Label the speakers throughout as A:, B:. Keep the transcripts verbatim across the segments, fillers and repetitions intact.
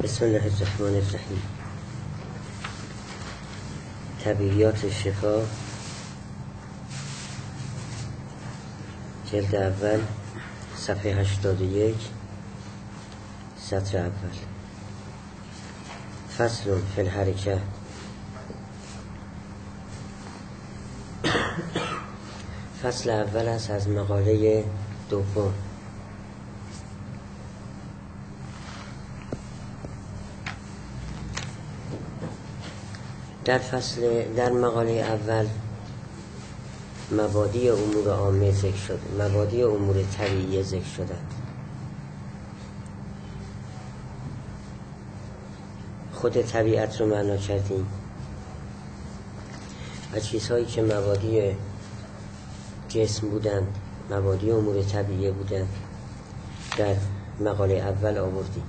A: بسم الله الرحمن الرحیم. طبیعیات شفا، جلد اول، صفحه هشتاد و یک، سطر اول. فصل فی الحرکه. فصل اول است از مقاله دوم. در فصل در مقاله اول مبادی امور عامه ذکر شد، مبادی امور طبیعی ذکر شدند. خود طبیعت رو معنا کردیم و چیزهایی که مبادی جسم بودند، مبادی امور طبیعی بودند، در مقاله اول آوردیم.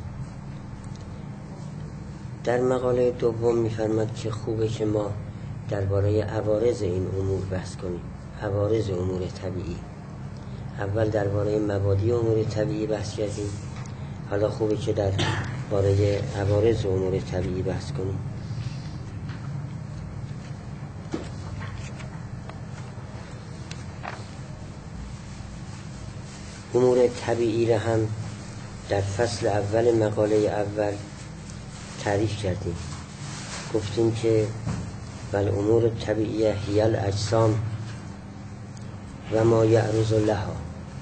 A: در مقاله دوم می‌فرماد که خوبه که ما درباره عوارض این امور بحث کنیم، عوارض امور طبیعی. اول درباره مبادی امور طبیعی بحث کردیم، حالا خوبه که درباره عوارض امور طبیعی بحث کنیم. امور طبیعی را هم در فصل اول مقاله اول تعریف کردیم. گفتیم که بل امور طبیعیه هی الاجسام و ما یعرض لها.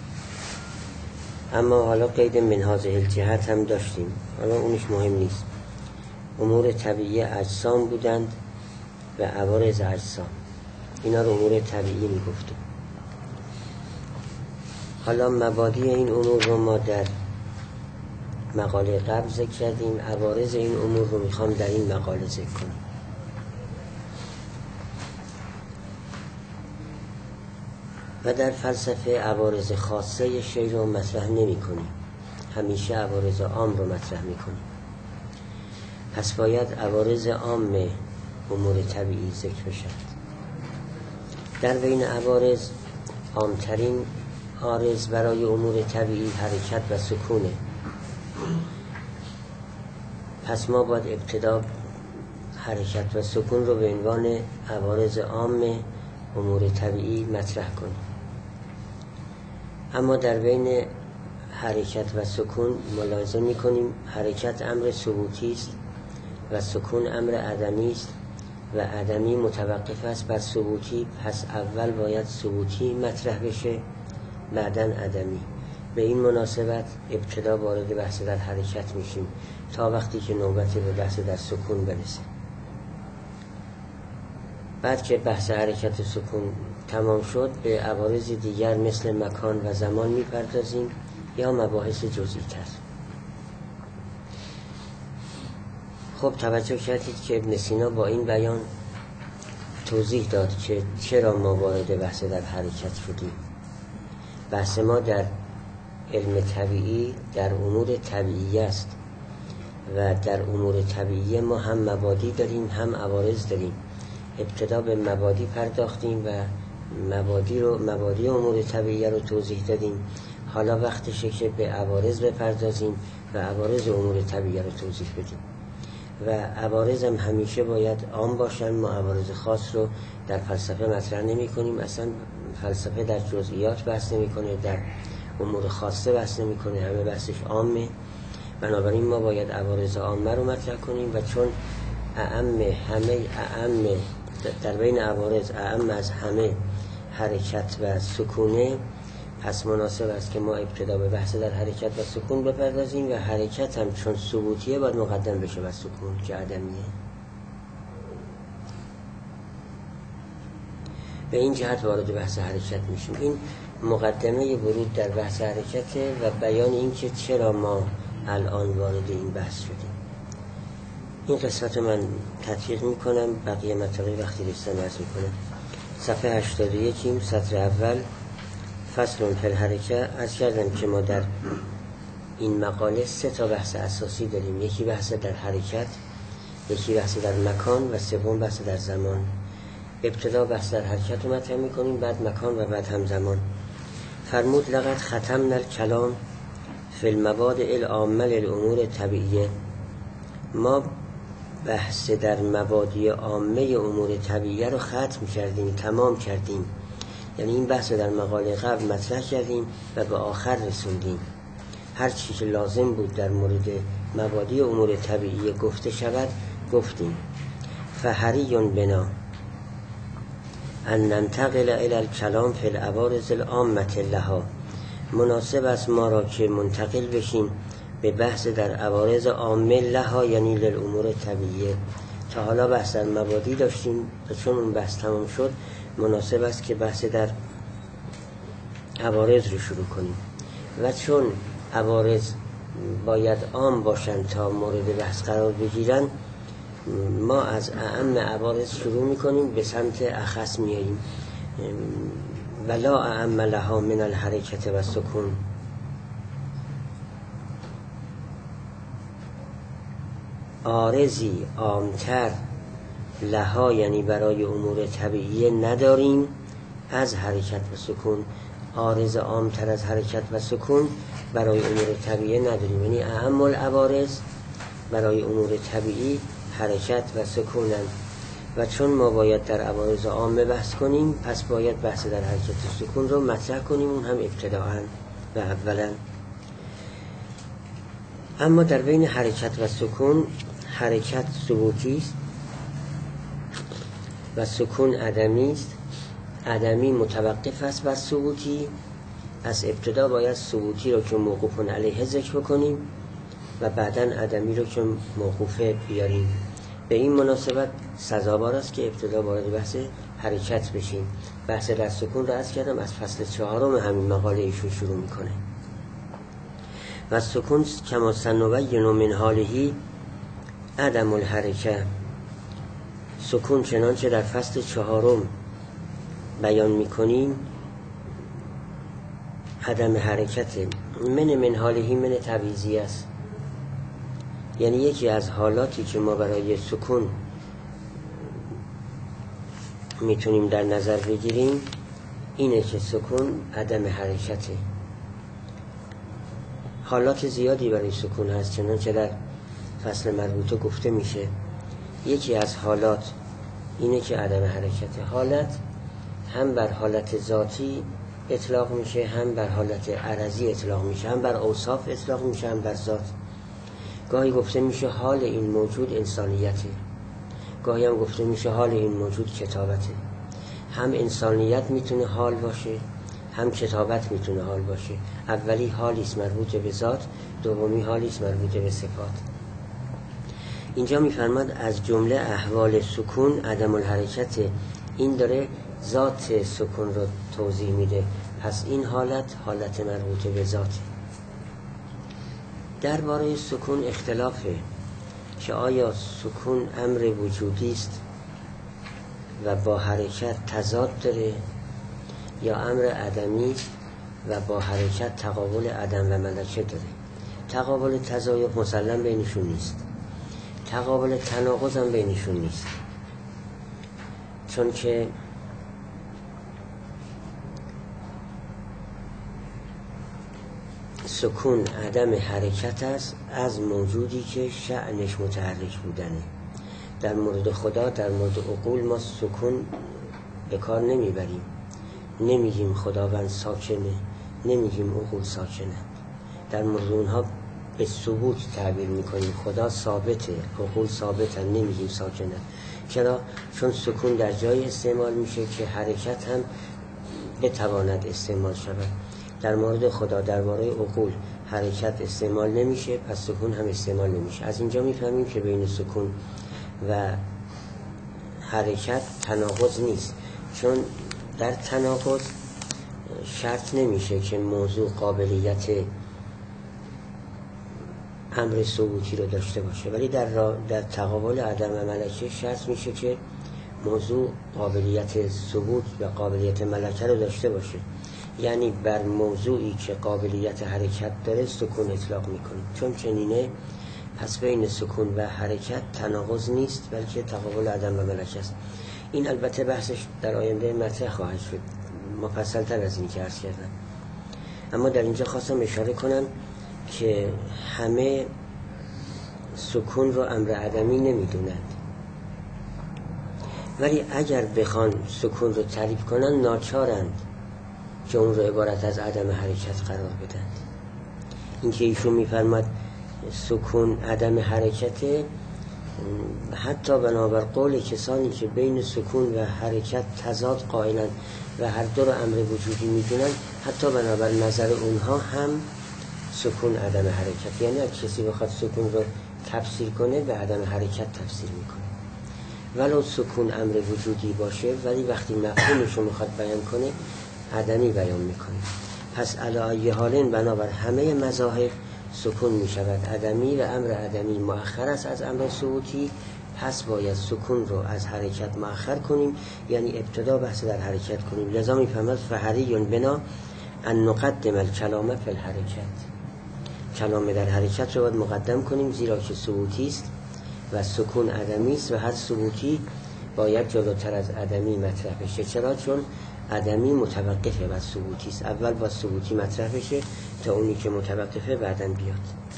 A: اما حالا قید من هذه الجهت هم داشتیم، حالا اونش مهم نیست. امور طبیعی اجسام بودند و عوارض اجسام، اینا رو امور طبیعی میگفتیم. حالا مبادی این امور رو ما در مقاله قبل ذکر کردیم، عوارض این امور رو میخوام در این مقاله ذکر کنیم. و در فلسفه عوارض خاصه شی رو مطرح نمی کنیم، همیشه عوارض عام رو مطرح می کنیم. پس باید عوارض عام امور طبیعی ذکر بشد. در بین عوارض عامترین عارض برای امور طبیعی حرکت و سکونه. پس ما باید ابتدا حرکت و سکون رو به عنوان عوارض عام امور طبیعی مطرح کنیم. اما در بین حرکت و سکون ملاحظه می‌کنیم حرکت امر ثبوتی است و سکون امر عدمی است و عدمی متوقف است بر ثبوتی. پس اول باید ثبوتی مطرح بشه، بعداً عدمی. به این مناسبت ابتدا وارد بحث در حرکت میشیم تا وقتی که نوبت به بحث در سکون برسه. بعد که بحث حرکت و سکون تمام شد به عوارض دیگر مثل مکان و زمان میپردازیم یا مباحث جزئی تر. خب توجه کردید که ابن سینا با این بیان توضیح داد که چرا ما وارد بحث در حرکت شدیم. بحث ما در علم طبیعی در امور طبیعی است و در امور طبیعی ما هم مبادی داریم هم عوارض داریم. ابتدا به مبادی پرداختیم و مبادی رو مبادی امور طبیعی رو توضیح دادیم. حالا وقتشه که به عوارض بپردازیم و عوارض امور طبیعی رو توضیح بدیم. و عوارض هم همیشه باید عام باشن. ما عوارض خاص رو در فلسفه مطرح نمی کنیم. اصلا فلسفه در جزئیات بحث نمی کنه، در امور خاصه بحث نمی کنه، همه بحثش عامه. بنابراین ما باید عوارض عامه رو مطرح کنیم و چون اعم همه اعم در بین عوارض اعم از همه حرکت و سکونه، پس مناسب است که ما ابتدا به بحث در حرکت و سکون بپردازیم و حرکت هم چون ثبوتیه باید مقدم بشه و سکون که عدمیه. به این جهت وارد بحث حرکت میشیم. این مقدمه ورود در بحث حرکته و بیان این که چرا ما الان وارد این بحث شدیم. این قسمت من تطبیق میکنم، بقیه مطالب وقتی رسیدم عرض میکنم. صفحه هشتاد و یک، سطر اول، فصل فی الحرکه. عرض کردم که ما در این مقاله سه تا بحث اساسی داریم. یکی بحث در حرکت، یکی بحث در مکان و سوم بحث در زمان. ابتدا بحث در حرکت رو مطرح میکنیم، بعد مکان و بعد هم زمان. فرمود لقد ختمنا الکلام فی المبادئ العامه للامور طبیعیه. ما بحث در مبادی عامه امور طبیعیه رو ختم کردیم، تمام کردیم. یعنی این بحث در مقاله قبل مطرح کردیم و به آخر رسوندیم. هر چی که لازم بود در مورد مبادی امور طبیعیه گفته شود گفتیم. فحری بنا ان ننتقل الی الکلام فی العوارض العامة لها. مناسب است ما را که منتقل بشیم به بحث در عوارض عامه لها، یعنی للامور طبیعیه. تا حالا بحث در مبادی داشتیم و چون اون بحث تمام شد مناسب است که بحث در عوارض رو شروع کنیم. و چون عوارض باید عام باشند تا مورد بحث قرار بگیرن، ما از اعم عوارض شروع میکنیم به سمت اخص میاییم. ولا اعم لها من الحرکت و سکون. عارضی عامتر لها یعنی برای امور طبیعیه نداریم از حرکت و سکون. عارض عامتر از حرکت و سکون برای امور طبیعیه نداریم، یعنی اعم العوارض برای امور طبیعی حرکت و سکونن. و چون ما باید در عوارض عامه بحث کنیم، پس باید بحث در حرکت و سکون رو مطرح کنیم، اون هم ابتداءً و اولاً. اما در بین حرکت و سکون، حرکت ثبوتی است و سکون عدمی است. عدمی متوقف است بر ثبوتی. از ابتدا باید ثبوتی رو که موقوف علیه ذکر بکنیم و بعداً عدمی رو که موقوفه بیاریم. به این مناسبت سزاوار است که ابتدا وارد بحث حرکت بشیم. بحث در سکون را عرض کردم از فصل چهارم همین مقاله ایشون شروع میکنه. و سکون کما سنبین من حاله عدم الحرکه. سکون چنانچه در فصل چهارم بیان میکنیم عدم حرکت. من من حاله من تبعیضی است، یعنی یکی از حالاتی که ما برای سکون میتونیم در نظر بگیریم اینه که سکون عدم حرکته. حالات زیادی برای سکون هست، چنانچه در فصل مربوطه گفته میشه. یکی از حالات اینه که عدم حرکته. حالت هم بر حالت ذاتی اطلاق میشه، هم بر حالت عرضی اطلاق میشه، هم بر اوصاف اطلاق میشه، هم بر ذات. گاهی گفته میشه حال این موجود انسانیته، گاهی هم گفته میشه حال این موجود کتابته. هم انسانیت میتونه حال باشه، هم کتابت میتونه حال باشه. اولی حالی است مربوط به ذات، دومی حالی است مربوط به صفات. اینجا میفرماد از جمله احوال سکون عدم الحرکت. این داره ذات سکون رو توضیح میده. پس این حالت حالت مربوط به ذات. درباره سکون اختلافه که آیا سکون امر وجودی است و با حرکت تضاد داره یا امر عدمی است و با حرکت تقابل عدم و ملکه داره. تقابل تضاد مسلم بینشون نیست، تقابل تناقض هم بینشون نیست، چون که سکون عدم حرکت است از موجودی که شأنش متحرک بودنه. در مورد خدا، در مورد عقول ما سکون به کار نمیبریم. نمیگیم خداوند ساکنه، نمیگیم عقول ساکنه. در مورد اونها به ثبوت تعبیر میکنیم. خدا ثابته، عقول ثابتن، نمیگیم ساکنه. چرا؟ چون سکون در جای استعمال میشه که حرکت هم بتواند استعمال شود. در مورد خدا، درباره عقول حرکت استعمال نمیشه، پس سکون هم استعمال نمیشه. از اینجا میفهمیم که بین سکون و حرکت تناقض نیست، چون در تناقض شرط نمیشه که موضوع قابلیت امر ثبوتی رو داشته باشه، ولی در, در تقابل عدم و ملکه شرط میشه که موضوع قابلیت ثبوت و قابلیت ملکه رو داشته باشه. یعنی بر موضوعی که قابلیت حرکت داره سکون اطلاق میکنیم. چون چنینه پس بین سکون و حرکت تناقض نیست، بلکه تقابل عدم و ملکه است. این البته بحثش در آینده مطرح خواهد شد، مفصل تر از این که عرض کردم. اما در اینجا خواستم اشاره کنم که همه سکون رو امر عدمی نمیدونند، ولی اگر بخوان سکون رو تعریف کنن ناچارند که اون رو عبارت از عدم حرکت قرار بدن. این که ایشون میفرماد سکون عدم حرکت، حتی بنابر قول کسانی که بین سکون و حرکت تضاد قائلن و هر دو رو امر وجودی میدونن، حتی بنابر نظر اونها هم سکون عدم حرکت، یعنی اگه کسی بخواد سکون رو تفسیر کنه به عدم حرکت تفسیر میکنه، ولو سکون امر وجودی باشه، ولی وقتی مفهومش رو میخواد بیان کنه عدمی بیان میکنه. پس علی ای حالین بنابر همه مذاهب سکون میشود عدمی و امر عدمی مؤخر است از امر ثبوتی، پس باید سکون رو از حرکت مؤخر کنیم، یعنی ابتدا بحث در حرکت کنیم. لذا میفهمد فحری بنا ان نقدم الکلام فی الحرکت، کلام در حرکت رو باید مقدم کنیم، زیرا که ثبوتی است و سکون عدمی است و هر ثبوتی باید جلوتر از عدمی مطرح بشه. چرا؟ چون عدمی متوقفه و ثبوتی است، اول با ثبوتی مطرح بشه تا اونی که متوقفه بعداً بیاد.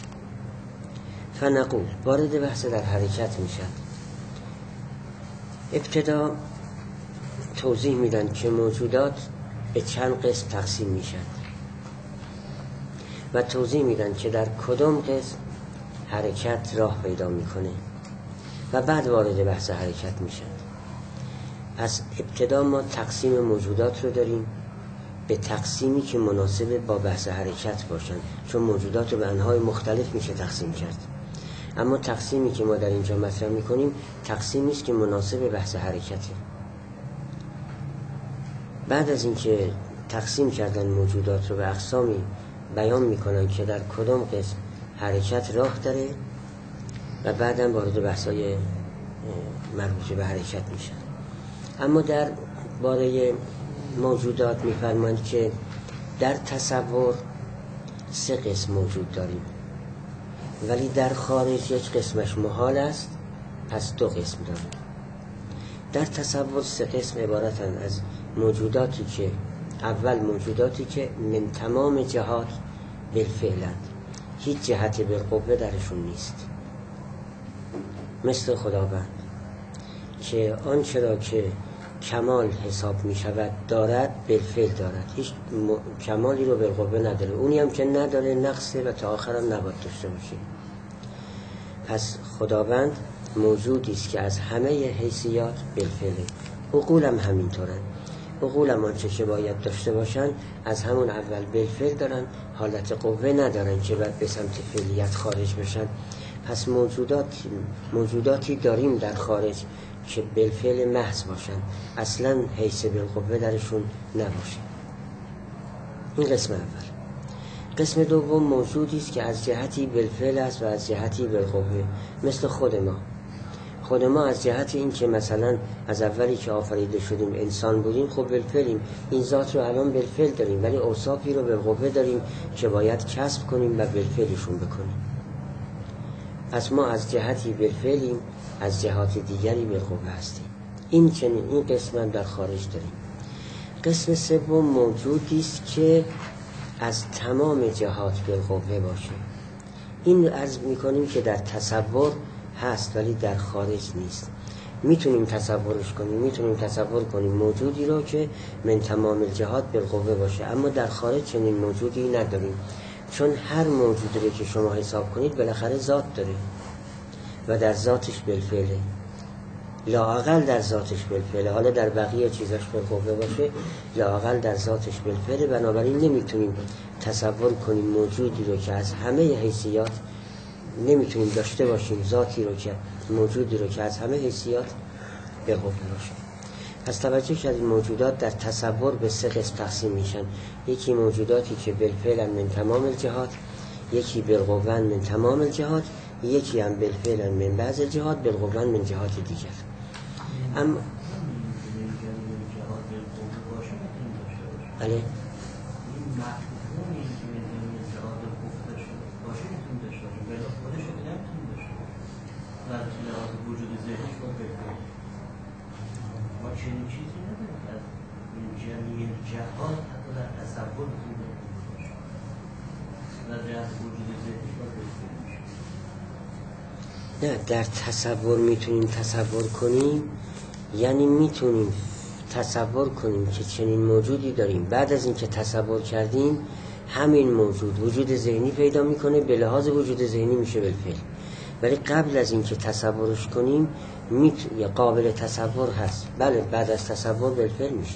A: فنقول وارد بحث در حرکت میشد. ابتدا توضیح میدن که موجودات به چند قسم تقسیم میشن و توضیح میدن که در کدام قسم حرکت راه پیدا میکنه و بعد وارد بحث حرکت میشن. پس ابتدا ما تقسیم موجودات رو داریم به تقسیمی که مناسب با بحث حرکت باشن، چون موجودات رو به انواع مختلف میشه تقسیم کرد، اما تقسیمی که ما در اینجا مطرح میکنیم تقسیمی است که مناسب بحث حرکته. بعد از اینکه تقسیم کردن موجودات رو به اقسامی بیان میکنن که در کدام قسم حرکت راه داره و بعداً وارد بحث‌های مربوط به حرکت میشن. اما در باره موجودات میفرمایند که در تصور سه قسم موجود داریم، ولی در خارج یک قسمش محال است، پس دو قسم داریم. در تصور سه قسم عبارتن از موجوداتی که اول موجوداتی که من تمام جهات بالفعلند، هیچ جهت بالقوه درشون نیست، مثل خداوند که آنچه را که کمال حساب می شود دارد بالفعل دارد، هیچ م... کمالی رو بالقوه نداره، اونی هم که نداره نقصه و تا آخر هم نباید داشته باشه. پس خداوند موجودی است که از همه حیثیات بالفعله. عقول هم همینطورن، عقول هم آنچه که باید داشته باشن از همون اول بالفعل دارن، حالت قوه ندارن که بعد به سمت فعلیت خارج بشن. پس موجودات موجوداتی داریم در خارج که بالفعل محض باشن، اصلا حیث بالقوه درشون نباشه. این قسم اول. قسم دوم موجودی است که از جهتی بالفعل است و از جهتی بالقوه، مثل خود ما. خود ما از جهت این که مثلا از اولی که آفریده شدیم انسان بودیم، خب بالفعلیم، این ذات رو الان بالفعل داریم، ولی اوصافی رو بالقوه داریم که باید کسب کنیم و بالفعلشون بکنیم. پس ما از جهتی بالفعلیم، از جهات دیگری بالقوه هستیم. این چنین این قسم در خارج داریم. قسم سوم موجودی است که از تمام جهات بالقوه باشه. این عرض میکنیم که در تصور هست ولی در خارج نیست. میتونیم تصورش کنیم، میتونیم تصور کنیم موجودی رو که من تمام الجهات بالقوه باشه، اما در خارج چنین موجودی نداریم، چون هر موجودی رو که شما حساب کنید بالاخره ذات داره و در ذاتش بالفعله، لااقل در ذاتش بالفعله، حالا در بقیه چیزاش بالقوه باشه، لااقل در ذاتش بالفعله. بنابراین نمیتونیم تصور کنیم موجودی رو که از همه حیثیات نمیتونیم داشته باشیم، ذاتی رو که موجودی رو که از همه حیثیات بالقوه باشه. پس توجه کردید موجودات در تصور به سه قسم تقسیم میشن. یکی موجوداتی که بالفعل من تمام الجهات، یکی بالقوه من تمام الجهات، یکی هم بالفعل من بعض الجهات، بالقوه من جهات دیگر. اما بله
B: چنین چیزی نداریم که از جمعی جهات حتی در تصور بکنیم در جهت وجود ذهنی باید بکنیم.
A: نه، در تصور میتونیم تصور کنیم، یعنی میتونیم تصور کنیم که چنین موجودی داریم. بعد از اینکه تصور کردیم همین موجود وجود ذهنی پیدا میکنه، به لحاظ وجود ذهنی میشه بالفعل. ولی قبل از اینکه تصورش کنیم میت... یا قابل تصور هست. بله بعد از تصور بالفعل میشه.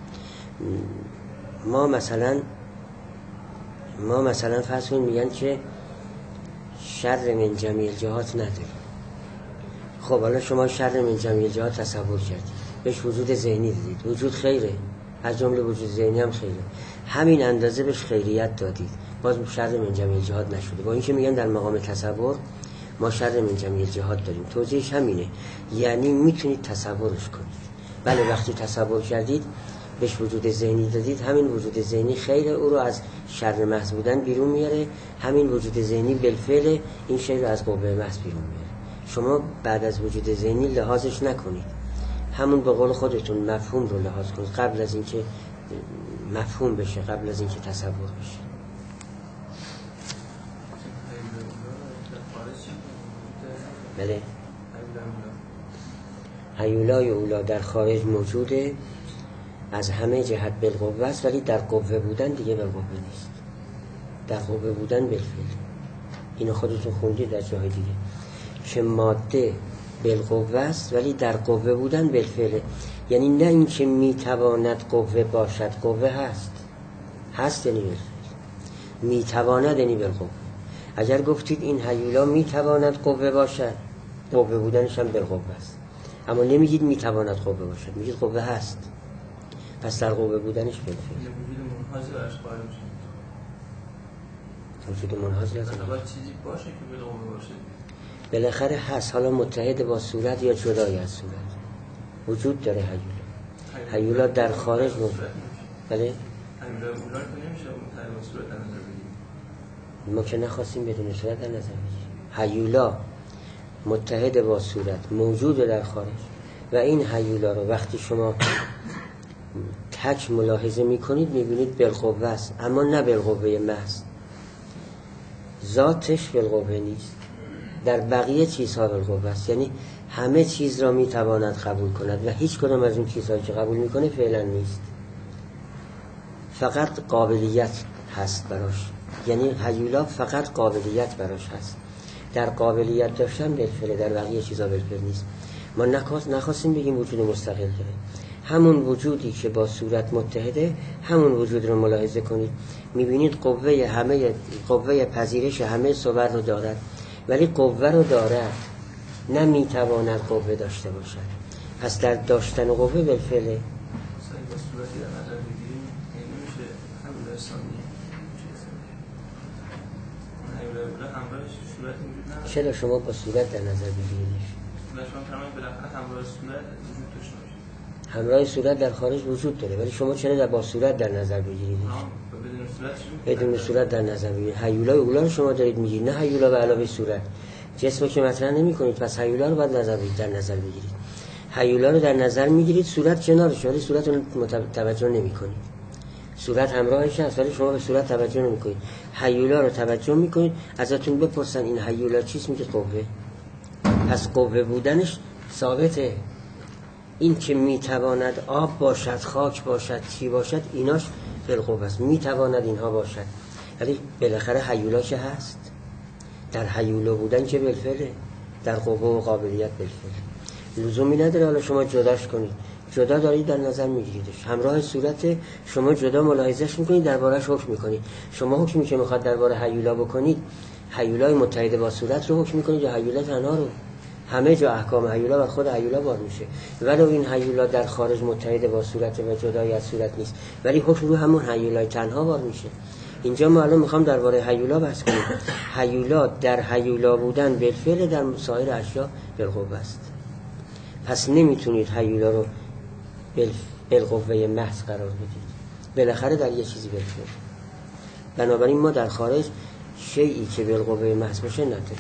A: ما مثلا ما مثلا فرض کنیم میگن که شر من جمیع الجهات نداریم. خب حالا شما شر من جمیع الجهات تصور کردید، بهش وجود ذهنی دادید، وجود خیره، از جمله وجود ذهنی هم خیره، همین اندازه بهش خیریت دادید، باز شر من جمیع الجهات نشده. با اینکه میگن در مقام تصور ما شر من جمیع الجهات داریم، توضیحش همینه، یعنی میتونید تصورش کنید. بله وقتی تصور کردید بهش وجود ذهنی دادید، همین وجود ذهنی خیر او رو از شر محض بودن بیرون میاره، همین وجود ذهنی بالفعل این شی رو از قوه محض بیرون میاره. شما بعد از وجود ذهنی لحاظش نکنید، همون به قول خودتون مفهوم رو لحاظ کنید قبل از اینکه مفهوم بشه، قبل از اینکه تصور بشه. بله هیولای اولا در خارج موجوده، از همه جهت بالقوه است، ولی در قوه بودن دیگه بالقوه نیست. در قوه بودن بالفعل. اینو خودتون خوندید در جای دیگه که ماده بالقوه است ولی در قوه بودن بالفعل. یعنی نه اینکه میتواند قوه باشد، قوه هست، هست یعنی بالفعل، میتواند یعنی بالقوه. اگر گفتید این هیولا میتواند قوه باشد، قوه بودنش هم بالقوه است، اما نمیگید میتواند قوه باشد، میگید قوه هست، پس در قوه بودنش بالفعل.
C: وجود منحاز برش قائل میشه.
A: وجود منحاز لازم
C: باید چیزی باشه که بالقوه باشه.
A: بالاخره هست، حالا متحد با صورت یا جدای از صورت. وجود داره هیولا. هیولا در خارج موجود. بله؟
C: هیولا اولا که نمیشه متحد با صورت در نظر بگیریم.
A: ما که نخواستیم بدون صورت در نظر بگیریم. هیولا متحد با صورت موجود در خارج و این هیولا رو وقتی شما تک ملاحظه میکنید میبینید بالقوه است، اما نه بالقوه محض. ذاتش بالقوه نیست، در بقیه چیزها بالقوه است، یعنی همه چیز را میتواند قبول کند و هیچ کدام از اون چیزهایی که قبول میکنه فعلا نیست، فقط قابلیت هست براش. یعنی هیولا فقط قابلیت براش هست، در قابلیت داشتن بالفعل، در بقیه چیزها بالفعل نیست. ما نخواستیم بگیم وجود مستقل داره، همون وجودی که با صورت متحده همون وجود رو ملاحظه کنید، میبینید قوه همه قوه پذیرش همه صور رو دارد، ولی قوه رو دارد، نمیتواند قوه داشته باشد. پس در داشتن قوه بالفعل.
C: مثلا با صورتی در نظر بگیریم نمیشه هیولا ثانیه هیولا اولا همراهش صورت وجود نداره.
A: چرا شما با صورت در نظر بگیریدش؟
C: شما فرمایید بالاخره همراه صورت وجود داشته باشه.
A: همراه صورت در خارج وجود داره، ولی شما چرا در با صورت در نظر بگیریدش؟
C: بدون صورت
A: بدون صورت در نظر بگیرید. هیولای اولا رو شما دارید میگید، نه هیولا به علاوه صورت. جسمو که مطرح نمی‌کنید، پس هیولا رو باید نظر بگیرید، در نظر بگیرید. هیولا رو در نظر میگیرید، صورت کنارش، ولی صورت رو توجه نمی‌کنید. صورت همراهش هست ولی شما به صورت توجه نمی‌کنید. هیولا رو توجه می‌کنید، ازتون بپرسن این هیولا چیست، میگید قوه. پس قوه بودنش ثابته. این که میتواند آب باشد، خاک باشد، چی باشد، ایناش بالقوه است، میتواند اینها باشد، ولی بالاخره هیولا که هست، در هیولا بودن که بالفعله، در قوه و قابلیت بالفعل. لزومی نداره حالا شما جداش کنید، جدا دارید در نظر میگیریدش، همراه صورت شما جدا ملاحظهش میکنید، دربارهش حکم میکنید. شما حکمی که میخواد درباره هیولا بکنید، هیولای متحد با صورت رو حکم میکنید یا هیولا تنها رو؟ همه جا احکام هیولا بر خود هیولا بار میشه، ولو این هیولا در خارج متحد با صورت و جدای از صورت نیست، ولی حکم رو همون هیولای تنها بار میشه. اینجا ما الان میخوام درباره هیولا بحث کنیم. هیولا در هیولا بودن بالفعل، در سایر اشیا بالقوه است. پس نمیتونید هیولا رو بالقوه محض قرار بدید، بالاخره در یه چیزی بالفعل. بنابراین ما در خارج شیئی که بالقوه محض باشه نداریم.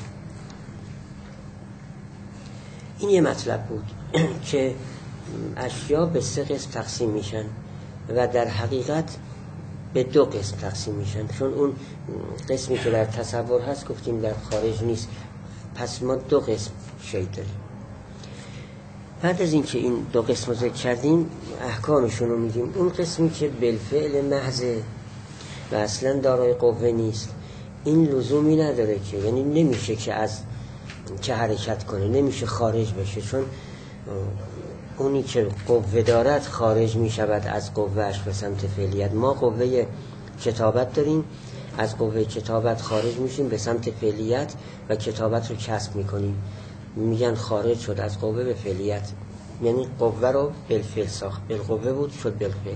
A: این یه مطلب بود که اشیا به سه قسم تقسیم میشن و در حقیقت به دو قسم تقسیم میشن، چون اون قسمی که در تصور هست گفتیم در خارج نیست، پس ما دو قسم شی داریم. بعد از اینکه این دو قسم رو ذکر کردیم احکامشون رو میگیم. اون قسمی که بالفعل محضه و اصلا دارای قوه نیست، این لزومی نداره که، یعنی نمیشه که از که حرکت کنه، نمیشه خارج بشه، چون اونی که قوه دارد خارج میشود از قوهش به سمت فعلیت. ما قوه کتابت داریم، از قوه کتابت خارج میشیم به سمت فعلیت و کتابت رو کسب میکنیم، میگن خارج شد از قوه به فعلیت، یعنی قوه رو بالفعل ساخت، بالقوه بود شد بالفعل.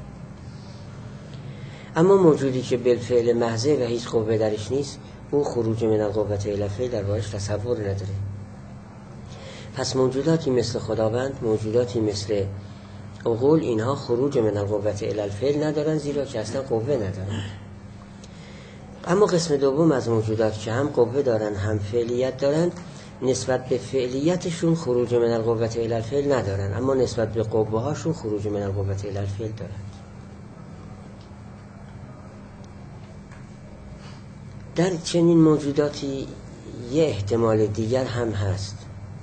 A: اما موجودی که بالفعل محضه و هیچ قوه درش نیست، او خروج من القوة الی الفعل در بارش تصور نداره. پس موجوداتی مثل خداوند، موجوداتی مثل عقول، اینها خروج من القوة الی الفعل ندارن، زیرا که اصلا قوه ندارن. اما قسم دوم از موجودات که هم قوه دارن هم فعلیت دارن، نسبت به فعلیتشون خروج من القوة الی الفعل ندارن، اما نسبت به قوه هاشون خروج من القوة الی الفعل دارن. در چنین موجوداتی یه احتمال دیگر هم هست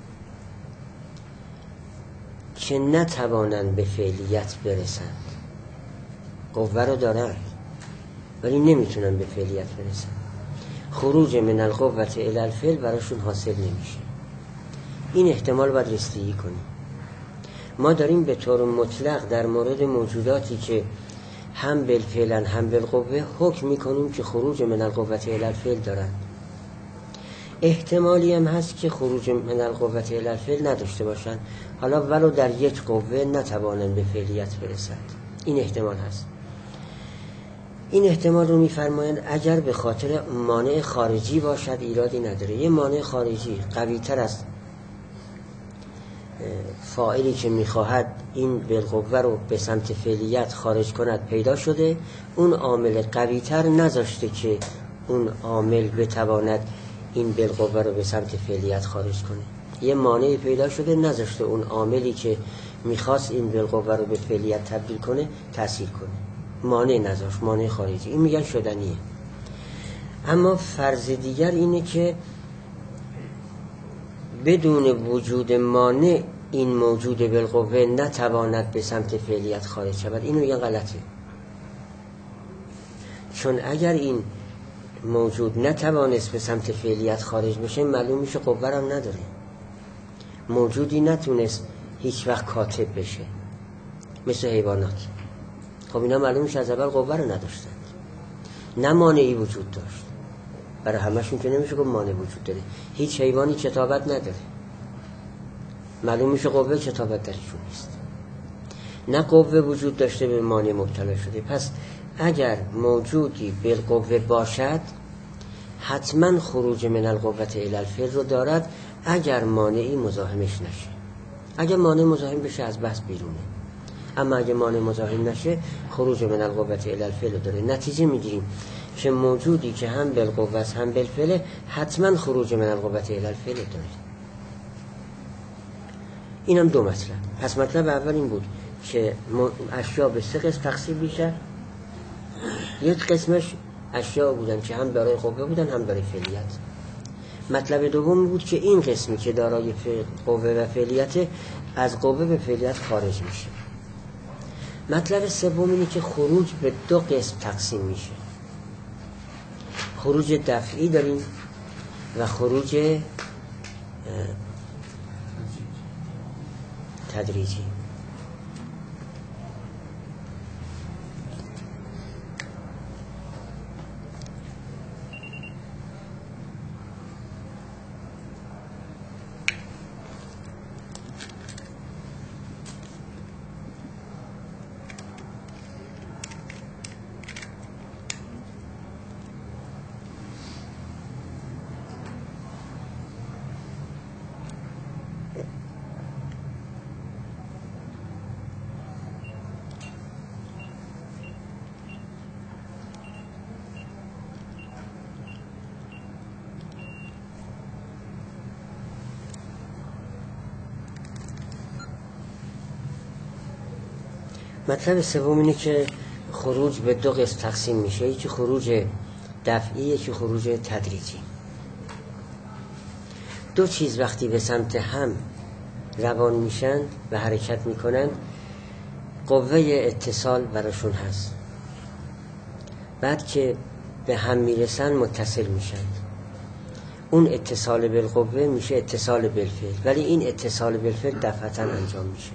A: که نتوانند به فعلیت برسند. قوه رو دارن ولی نمیتونن به فعلیت برسند. خروج من القوة الی الفعل براشون حاصل نمیشه. این احتمال باید رسیدگی کنیم. ما داریم به طور مطلق در مورد موجوداتی که هم بالفعلن هم بالقوه حکم میکنیم که خروج من القوة الی الفعل دارن. احتمالی هم هست که خروج من القوة الی الفعل نداشته باشن، حالا ولو در یک قوه نتوانن به فعلیت برسند. این احتمال هست. این احتمال رو میفرمایند اگر به خاطر مانع خارجی باشد ایرادی نداره. یه مانع خارجی قوی تر از فاعلی که میخواهد این بالقوه رو به سمت فعلیت خارج کند پیدا شده، اون عامل قوی تر نذاشته که اون عامل بتواند این بالقوه رو به سمت فعلیت خارج کنه. یه مانعی پیدا شده نذاشته اون عاملی که میخواست این بالقوه رو به فعلیت تبدیل کنه تأثیر کنه، مانع نذاشت، مانع خارجی. این میگن شدنیه. اما فرض دیگر اینه که بدون وجود مانع این موجود بالقوه نتواند به سمت فعلیت خارج شود. اینو میگن غلطه، چون اگر این موجود نتوانست به سمت فعلیت خارج بشه معلوم میشه قوه هم نداره. موجودی نتونست هیچ وقت کاتب بشه مثل حیوانات، خب اینا معلوم میشه از اول قوه رو نداشتند، نه مانعی وجود داشت. برای همشون که نمیشه که مانع وجود داره. هیچ حیوانی کتابت نداره، معلوم میشه قوه کتابت درشون نیست. نه قوه وجود داشته به مانع مبتلا شده. پس اگر موجودی بالقوه باشد حتما خروج من القوة الی الفعل رو دارد اگر مانعی مزاحمش نشه. اگر مانع مزاحم بشه از بحث بیرونه، اما اگر مانع مزاحم نشه خروج من القوة الی الفعل رو داره. نتیجه میگیریم که موجودی که هم بالقوه است هم بالفعل حتما خروج من القوة الی الفعل داره. اینم دو مطلب. پس مطلب اول این بود که اشیا به سه قسم تقسیم میشه. یک قسمش اشیا بودن که هم دارای قوه بودن هم دارای فعلیت. مطلب دوم بود که این قسمی که دارای قوه و فعلیت از قوه به فعلیت خارج میشه. مطلب سوم اینه که خروج به دو قسم تقسیم میشه. خروج دفعی داریم و خروج تدریجی. مطلب سوم اینه که خروج به دو قسم تقسیم میشه، یکی خروج دفعی یکی خروج تدریجی. دو چیز وقتی به سمت هم روان میشن و حرکت میکنن، قوه اتصال براشون هست. بعد که به هم میرسن متصل میشن. اون اتصال بالقوه میشه اتصال بالفعل، ولی این اتصال بالفعل دفعتاً انجام میشه.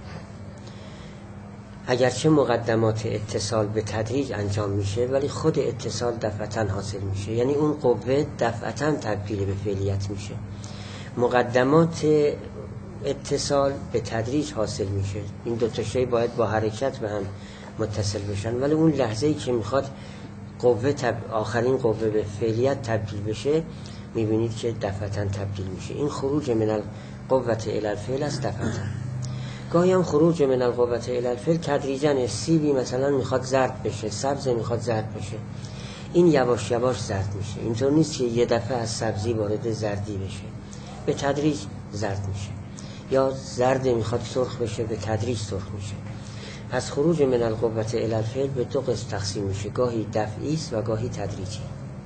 A: اگرچه مقدمات اتصال به تدریج انجام میشه، ولی خود اتصال دفعتاً حاصل میشه. یعنی اون قوه دفعتاً تبدیل به فعلیت میشه. مقدمات اتصال به تدریج حاصل میشه. این دو تا شی باید با حرکت به هم متصل بشن، ولی اون لحظه‌ای که میخواد قوه تب... آخرین قوه به فعلیت تبدیل بشه، میبینید که دفعتاً تبدیل میشه. این خروج من القوة الی الفعل است دفعتاً. گاهی هم خروج من القوة الی الفعل تدریجاً، سیبی مثلا میخواد زرد بشه، سبز میخواد زرد بشه، این یواش یواش زرد میشه. اینطور نیست که یه دفعه از سبزی وارد زردی بشه، به تدریج زرد میشه. یا زرد میخواد سرخ بشه، به تدریج سرخ میشه. پس خروج من القوة الی الفعل به دو قسم تقسیم میشه، گاهی دفعی است و گاهی تدریجی.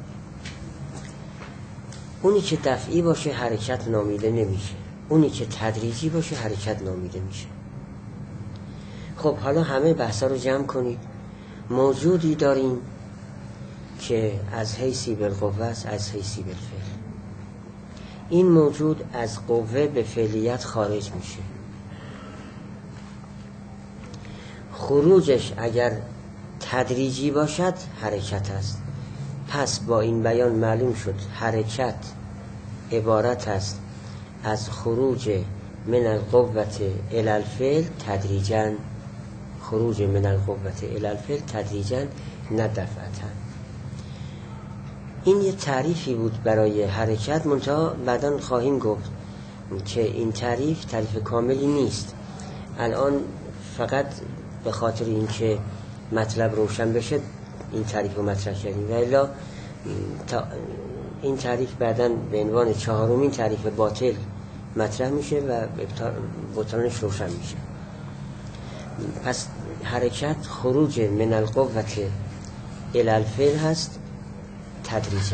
A: اونی که دفعی باشه حرکت نامیده نمیشه، اونی که تدریجی باشه حرکت نامیده میشه. خب حالا همه بحثا رو جمع کنید. موجودی داریم که از حیثی بالقوه است، از حیثی بالفعل. این موجود از قوه به فعلیت خارج میشه. خروجش اگر تدریجی باشد حرکت است. پس با این بیان معلوم شد حرکت عبارت است از خروج من القوة الی الفعل تدریجاً، خروج من القوة الی الفعل تدریجاً نه دفعتاً. این یه تعریفی بود برای حرکت، منتها بعداً خواهیم گفت که این تعریف تعریف کاملی نیست. الان فقط به خاطر اینکه مطلب روشن بشه این تعریف رو مطرح کردیم، و الا این تعریف بعداً به عنوان چهارمین تعریف باطل مطرح میشه و بطلانش روشن میشه. پس حرکت خروج من القوة الی الفعل هست تدریجاً.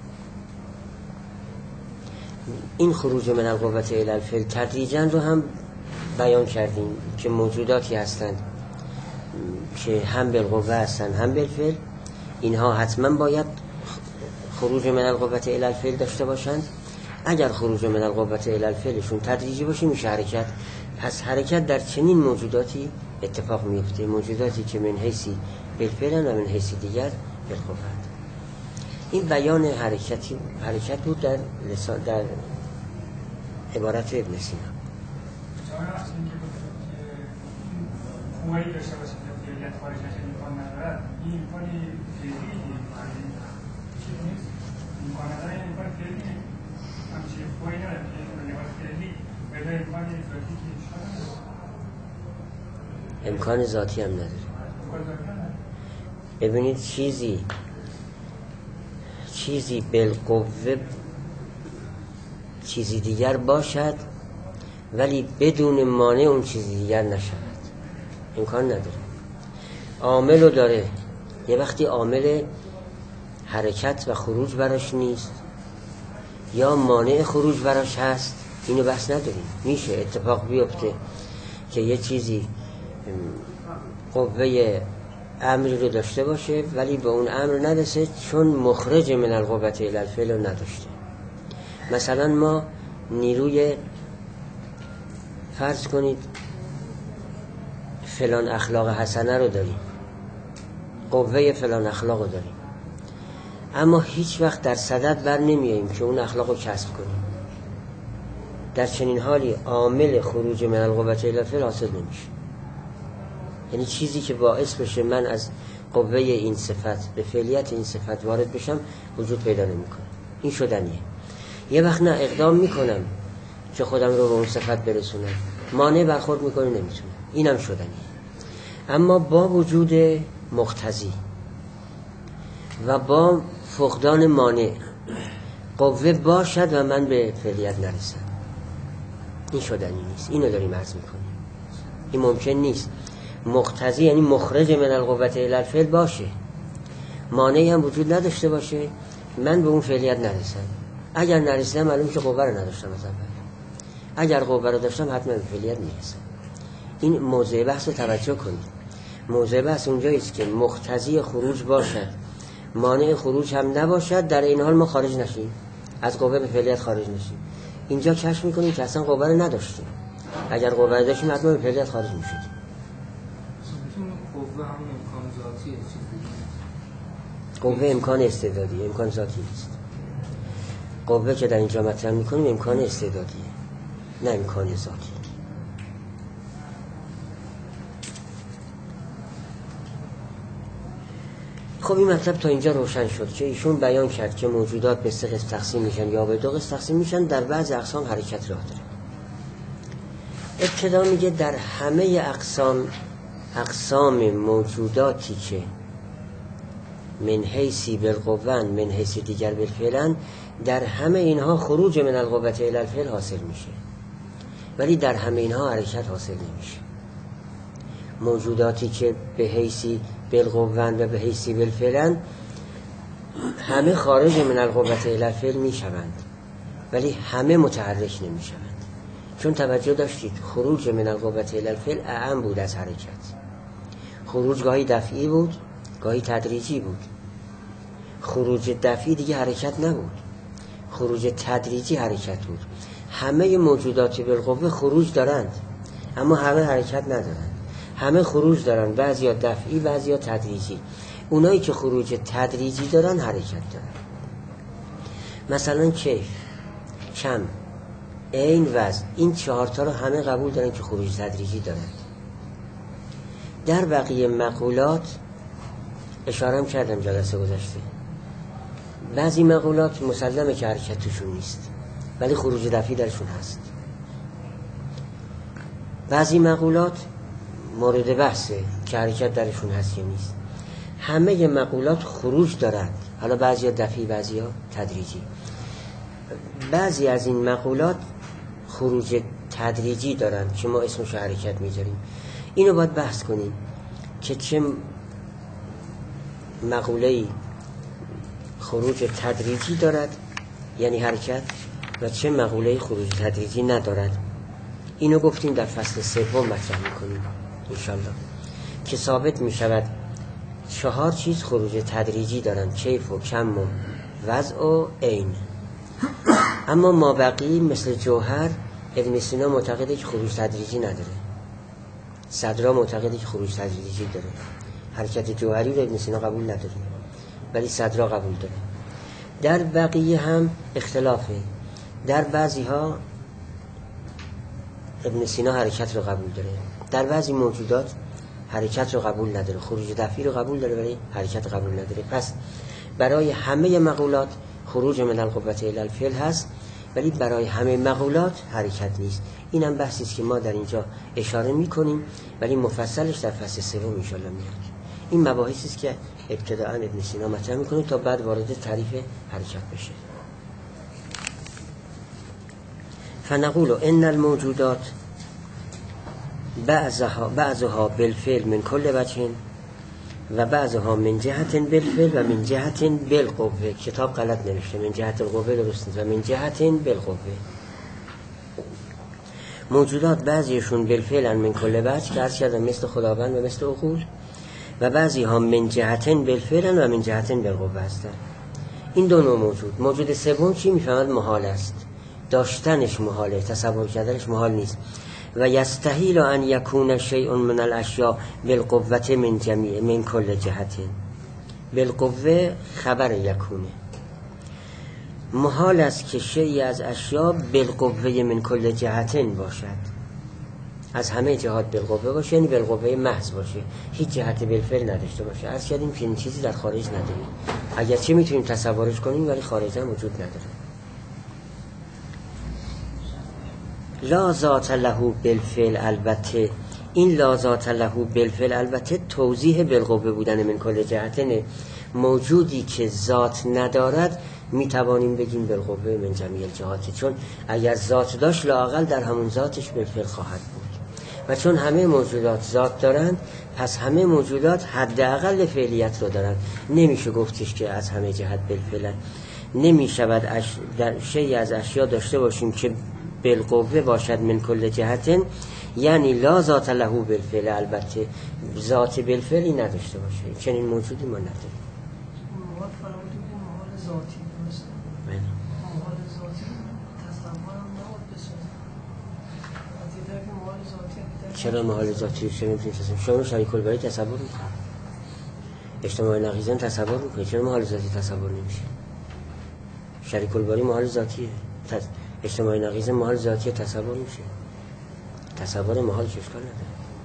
A: این خروج من القوة الی الفعل تدریجاً رو هم بیان کردیم که موجوداتی هستند که هم بالقوه هستند هم بالفعل. اینها حتما باید خروج من القوة الی الفعل داشته باشند. اگر خروج من القوة الی الفعلشون تدریجی باشه میشه حرکت. پس حرکت در چنین موجوداتی اتفاق میفته، موجوداتی که من حیثی بالفعل و من حیثی دیگر بالقوه. این بیان حرکتی حرکت بود در لسان در عبارت ابن سینا.
D: قوه‌ای داشته باشه که فعلیت خارج نشه امکان ندارد. این امکانی فعلی چیز نیست. امکان نداره، این امکان فعلی نیست. همچین قوه‌ای نداره که امکان فعلی بلا امکان ذاتی که شده
A: امکان ذاتی هم نداره. ببینید چیزی چیزی بالقوه چیزی دیگر باشد ولی بدون مانع اون چیزی دیگر نشود، امکان نداره. عامل رو داره، یه وقتی عامل حرکت و خروج براش نیست یا مانع خروج براش هست، اینو بحث نداریم. میشه اتفاق بیفته که یه چیزی قوه امری رو داشته باشه ولی به اون امر نرسه چون مخرج من القوة الی الفعل رو نداشته. مثلا ما نیروی فرض کنید فلان اخلاق حسنه رو داریم، قوه فلان اخلاق رو داریم، اما هیچ وقت در صدد بر نمیاییم که اون اخلاق رو کسب کنیم. در چنین حالی عامل خروج من القوة الی الفعل حاصل نمیشه. یعنی چیزی که باعث بشه من از قوه این صفت به فعلیت این صفت وارد بشم وجود پیدا نمیکنه. این شدنیه. یه وقت نه اقدام میکنم که خودم رو به اون صفت برسونم، مانع برخورد میکنه نمیتونم، اینم شدنیه. اما با وجود مقتضی و با فقدان مانع قوه باشد و من به فعلیت نرسم، این شدنی نیست. اینو داریم عرض میکنیم. این ممکن نیست. مقتضی یعنی مخرج من القوة الی الفعل باشه، مانعی هم وجود نداشته باشه، من به اون فعلیت نرسم. اگر نرسیدم معلومه که قوه رو نداشتم از اول. اگر قوه رو داشتم حتما به فعلیت میرسم. این موضوع بحث رو توجه کنید. موضوع بحث اونجاییست که مقتضی خروج باشد، مانع خروج هم نباشد، در این حال ما خارج نشیم، از قوه به فعلیت خارج نشیم. اینجا کشف میکنیم که اصلا قوه رو نداشتیم. اگر قوه رو داشتیم حتما به فعلیت خارج میشدیم.
C: قوه همون امکان ذاتیه،
A: قوه امکان استعدادی، امکان ذاتی نیست. قوه که در اینجا مطرح میکنیم امکان استعدادیه، نه امکان ذاتی. خب این مطلب تا اینجا روشن شد که ایشون بیان کرد که موجودات به سه قسم تقسیم میشن یا به دو قسم تقسیم میشن، در بعض اقسام حرکت راه داره. ابتدا میگه در همه اقسام اقسام موجوداتی که من حیثی بالقوه من حیث دیگر بالفعل، در همه اینها خروج من القوة الی الفعل حاصل میشه، ولی در همه اینها حرکت حاصل نمیشه. موجوداتی که به حیثی بالقوه و به حیثی بالفعل همه خارج من القوة الی الفعل میشوند، ولی همه متحرک نمیشوند. چون توجه داشتید خروج من القوة الی الفعل اعم بود از حرکت. خروج گاهی دفعی بود، گاهی تدریجی بود. خروج دفعی دیگه حرکت نبود، خروج تدریجی حرکت بود. همه موجودات بالقوه خروج دارند، اما همه حرکت ندارند. همه خروج دارند، بعضیا دفعی بعضیا تدریجی. اونایی که خروج تدریجی دارن حرکت دارن. مثلا کیف، کم، عین، وزن، این چهارتا رو همه قبول دارن که خروج تدریجی دارند. در بقیه مقولات اشارم کردم جلسه گذشته، بعضی مقولات مسلمه که حرکت توشون نیست ولی خروج دفعی درشون هست. بعضی مقولات مورد بحثه که حرکت درشون هست یا نیست. همه مقولات خروج دارند، حالا بعضی دفعی بعضی تدریجی. بعضی از این مقولات خروج تدریجی دارند که ما اسمش حرکت میذاریم. اینو باید بحث کنیم که چه مقوله‌ای خروج تدریجی دارد یعنی حرکت و چه مقوله‌ای خروج تدریجی ندارد. اینو گفتیم در فصل سوم مطرح می‌کنیم انشالله که ثابت می‌شود چهار چیز خروج تدریجی دارن: کیف و کم و وضع و عین. اما مابقی مثل جوهر ابن سینا معتقده که خروج تدریجی نداره، صدرا معتقده که خروج تدریجی داره. حرکت جوهری رو ابن سینا قبول نداره ولی صدرا قبول داره. در بقیه هم اختلافه. در بعضی ها ابن سینا حرکت رو قبول داره، در بعضی موجودات حرکت رو قبول نداره، خروج دفعی رو قبول داره ولی حرکت قبول نداره. پس برای همه مقولات خروج من القوة الی الفعل هست ولی برای همه مقولات حرکت نیست. اینم بحثی است که ما در اینجا اشاره میکنیم ولی مفصلش در فصل سوم ان شاء الله میاد. این مباحثی است که ابتداء ابن سینا مطرح میکنه تا بعد وارد تعریف حرکت بشه. فنقول ان الموجودات بعضها بعضها بالفعل من كل وجه و بعضها من جهت بالفعل و من جهت بالقوه. کتاب غلط نوشته، من جهت القوه درست نیست، و من جهت بالقوه. موجودات بعضیشون بالفعل من كل وجه که عرض کردم مثل خداوند و مثل عقول، و بعضی ها من جهت بالفعل و من جهت بالقوه هستند. این دو نوع موجود. موجود سوم چی میفهمد؟ محال است، داشتنش محاله، تصور کردنش محال نیست. و یستحیل ان یکون شیء من الاشیاء بالقوه من جمیع من کل جهت. بالقوه خبر یکونه، محال است که شیء از اشیاء بالقوه من کل جهت باشد، از همه جهات بالقوه باشه، یعنی بالقوه محض باشه، هیچ جهت بالفعل نداشته باشه. عرض کردیم که این چیزی در خارج نداریم، اگرچه میتونیم تصورش کنیم ولی خارج هم وجود نداره. لا ذات له بالفعل، البته این لا ذات له بالفعل البته توضیح بالقوه بودن من کل جهتنه. موجودی که ذات ندارد میتوانیم بگیم بالقوه من جمیع الجهات، چون اگر ذات داشت لااقل در همون ذاتش بالفعل خواهد بود. و چون همه موجودات ذات دارند پس همه موجودات حداقل فعلیت رو دارند. نمیشه گفتش که از همه جهت بالفعل. نمی شود اش... در شیء از اشیا داشته باشیم که بالقوه باشد من کل جهتن، یعنی لا ذات له بالفعل، البته ذات بالفعلی نداشته باشه، چنین موجودی ما نداریم.
E: محال فرمودیم که محال ذاتی درسته؟
A: بله.
E: محال ذاتی تصور هم نباید بسازیم. وقتی در که محال ذاتی
A: چرا محال ذاتی رو چرا نمیتونید تصور؟ شما شریک الباری تصور میکنید، اجتماع نقیضان تصور میکنید، چرا محال ذاتی تصور نمیشه؟ شریک الباری محال ذاتیه، تز... اجتماع نقیضان محال ذاتی تصور میشه، تصور محال که اشکال نداره.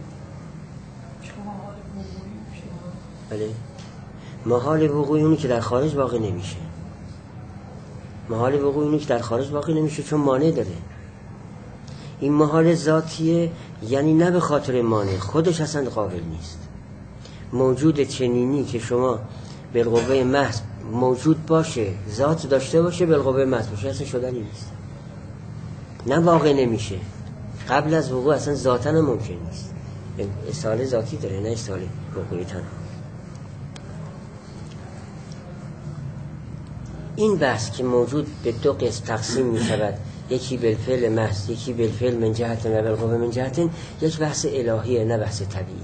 A: بله. محال وقوعی اونی که در خارج واقع نمیشه، محال وقوعی اونی که در خارج واقع نمیشه چون مانع داره. این محال ذاتیه، یعنی نه به خاطر مانع، خودش اصلا قابل نیست. موجود چنینی که شما بالقوه محض موجود باشه، ذات داشته باشه، بالقوه محض باشه، اصلا شدنی نیست، نه واقع نمیشه، قبل از وقوع اصلا ذاتاً ممکن نیست. استحاله ذاتی داره، نه استحاله وقوعی تنها. این بحث که موجود به دو قسم تقسیم می شود، یکی بالفعل محض، یکی بالفعل من جهت و بالقوه من جهت، یک بحث الهیه نه بحث طبیعی.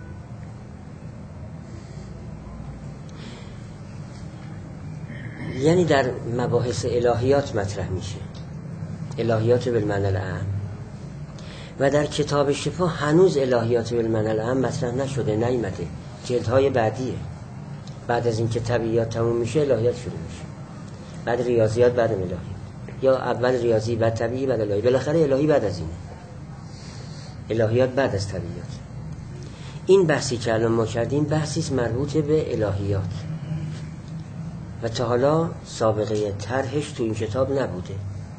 A: یعنی در مباحث الهیات مطرح میشه، الهیات بالمعنی العام، و در کتاب شفا هنوز الهیات بالمعنی العام مطرح نشده، نیامده، جلدهای بعدیه. بعد از این که طبیعیات تموم میشه الهیات شروع میشه، بعد ریاضیات، بعد الهیات، یا اول ریاضی بعد طبیعی بعد الهی، بالاخره الهی بعد از اینه، الهیات بعد از طبیعیات. این بحثی که الان ما کردیم بحثی مربوط به الهیات و تا حالا سابقه طرحش تو این کتاب نبوده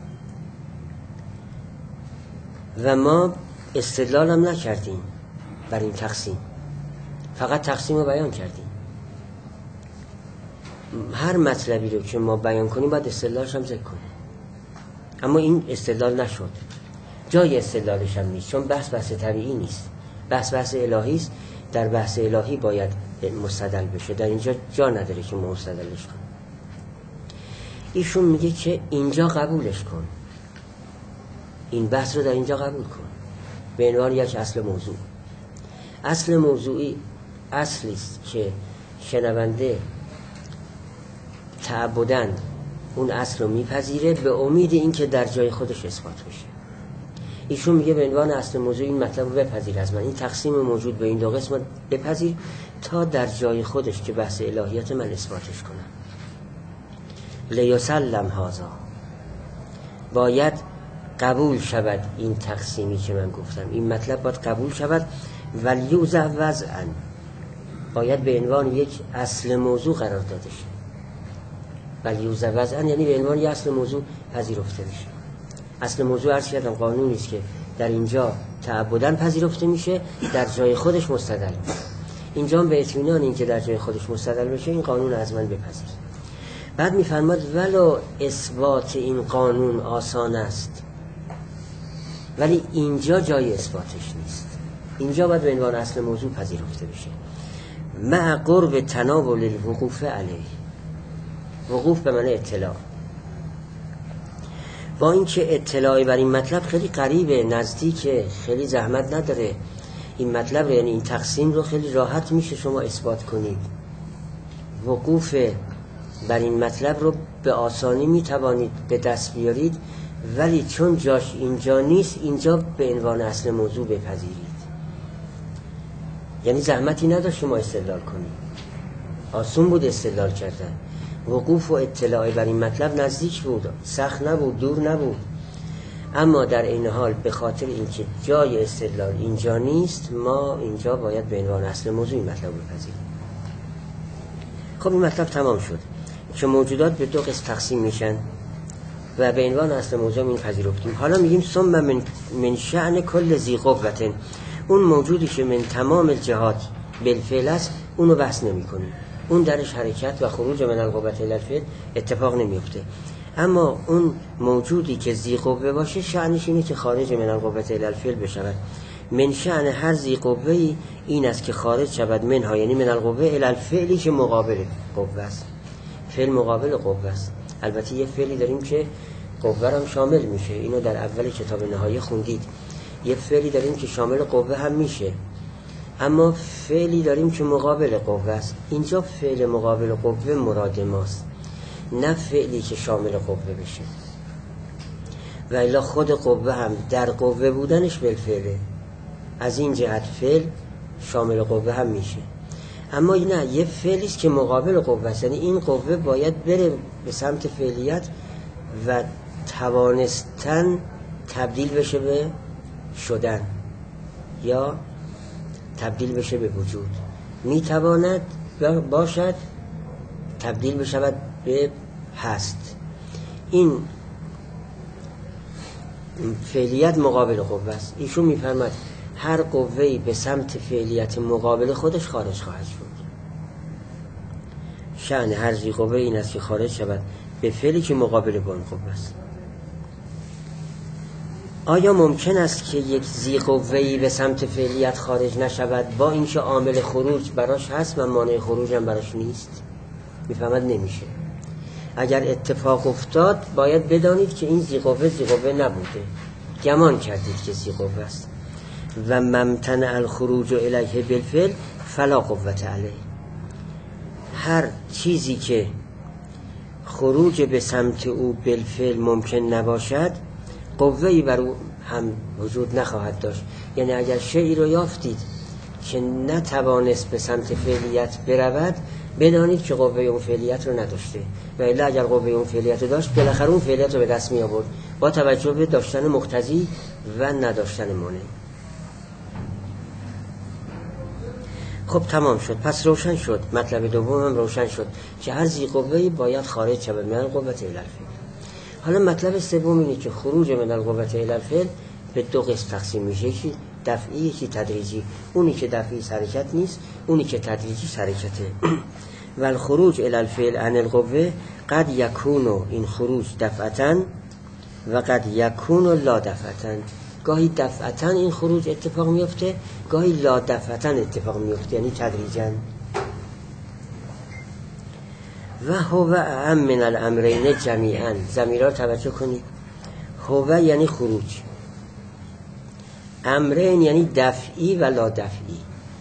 A: و ما استدلال هم نکردیم بر این تقسیم، فقط تقسیم رو بیان کردیم. هر مطلبی رو که ما بیان کنیم باید استدلالش هم ذکر کنیم، اما این استدلال نشد، جای استدلالش هم نیست، چون بحث بحث طبیعی نیست، بحث بحث الهی است. در بحث الهی باید مستدل بشه، در اینجا جا نداره که ما مستدلش کنیم. ایشون میگه که اینجا قبولش کن، این بحث رو در اینجا قبول کن به عنوان یک اصل موضوع. اصل موضوعی اصلی است که شنونده تعبداً اون اصل رو میپذیره به امید این که در جای خودش اثبات بشه. ایشون میگه به عنوان اصل موضوع این مطلب رو بپذیر از من، این تقسیم موجود به این دو قسم بپذیر تا در جای خودش که بحث الهیات من اثباتش کنم. لیسلم هذا، باید قبول شود این تقسیمی که من گفتم، این مطلب باید قبول شود. ولیوضع وضعا، باید به عنوان یک اصل موضوع قرار داده شه. ولیوضع وضعا یعنی به عنوان یک اصل موضوع پذیرفته میشه. اصل موضوع عرض کردم قانونی است که در اینجا تعبداً پذیرفته میشه، در جای خودش مستدل میشه. اینجا به اطمینان این که در جای خودش مستدل بشه این قانون از من بپذیر. بعد میفرماد ولو اثبات این قانون آسان است، ولی اینجا جای اثباتش نیست، اینجا باید به عنوان اصل موضوع پذیرفته بشه. مع قرب تناول الوقوف علیه، وقوف به معنی اطلاع، با اینکه اطلاعی بر این مطلب خیلی قریبه، نزدیکه، خیلی زحمت نداره، این مطلب رو یعنی این تقسیم رو خیلی راحت میشه شما اثبات کنید. وقوف بر این مطلب رو به آسانی میتوانید به دست بیارید، ولی چون جاش اینجا نیست اینجا به عنوان اصل موضوع بپذیرید. یعنی زحمتی نداشت شما استدلال کنید، آسون بود استدلال کردن. وقوف و اطلاع بر این مطلب نزدیک بود، سخت نبود، دور نبود، اما در این حال به خاطر اینکه جای استدلال اینجا نیست ما اینجا باید به عنوان اصل موضوع این مطلب بپذیریم. خب این مطلب تمام شد که موجودات به دو قسم تقسیم میشن و به عنوان اصل موضوع این پذیرفتیم. حالا میگیم ثم من من شأن کل ذی قوة، اون موجودی که من تمام الجهات بالفعل است اونو بحث نمی کنیم، اون درش حرکت و خروج من القوة الی الفعل اتفاق نمیفته. اما اون موجودی که ذی قوه باشه شأنش اینه که خارج من القوة الی الفعل بشود. من شأن هر ذی قوه‌ای این است که خارج شود منها، یعنی من القوة الی الفعلی که مقابل قوه است، فعل مقابل قوه است. البته یه فعلی داریم که قوه هم شامل میشه، اینو در اول کتاب نهایی خوندید. یه فعلی داریم که شامل قوه هم میشه، اما فعلی داریم که مقابل قوه است. اینجا فعل مقابل قوه مراد ماست، نه فعلی که شامل قوه بشه. و الا خود قوه هم در قوه بودنش بالفعله، از این جهت فعل شامل قوه هم میشه. اما نه، یه فعلی است که مقابل قوه است، یعنی این قوه باید بره به سمت فعلیت و توانستن تبدیل بشه به شدن یا تبدیل بشه به وجود. میتواند باشد تبدیل بشود به هست. این فعلیت مقابل قوه است. ایشون میفرماد هر قوه‌ای به سمت فعلیت مقابل خودش خارج خواهد شد. شأن هر ذی قوه این است که خارج شود به فعلی که مقابل با اون قوه است. آیا ممکن است که یک ذی قوه‌ای به سمت فعلیت خارج نشود با اینکه عامل خروج براش هست و مانع خروج هم براش نیست؟ میفهمد نمیشه. اگر اتفاق افتاد باید بدانید که این ذی قوه ذی قوه نبوده، گمان کردید که ذی قوه است. و ممتنع الخروج الیه بالفعل فلا قوت علیه. هر چیزی که خروج به سمت او بالفعل ممکن نباشد، قوه‌ای بر او هم وجود نخواهد داشت. یعنی اگر شیئی رو یافتید که نتوانست به سمت فعلیت برود، بدانید که قوه اون فعلیت رو نداشته. و الا اگر قوه اون فعلیت رو داشت، بالاخره اون فعلیت رو به دست می آورد با توجه به داشتن مقتضی و نداشتن مانع. خب تمام شد. پس روشن شد، مطلب دوم هم روشن شد که هر ذی قوه‌ای باید خارج شود من قوت الی الفعل. حالا مطلب سوم اینه که خروج من القوت الی الفعل به دو قسم تقسیم میشه، یکی دفعی یکی تدریجی. اونی که دفعی حرکت نیست، اونی که تدریجی حرکته. و الخروج الی الفعل عن القوه قد یکون، این خروج دفعتاً و قد یکون لا دفعتاً. گاهی دفعتاً این خروج اتفاق میفته، گاهی لا دفعتاً اتفاق میفته، یعنی تدریجاً. و هو اعم من الامرین جمیعاً. ضمیرها توجه کنید. هو یعنی خروج، امرین یعنی دفعی و لا دفعی.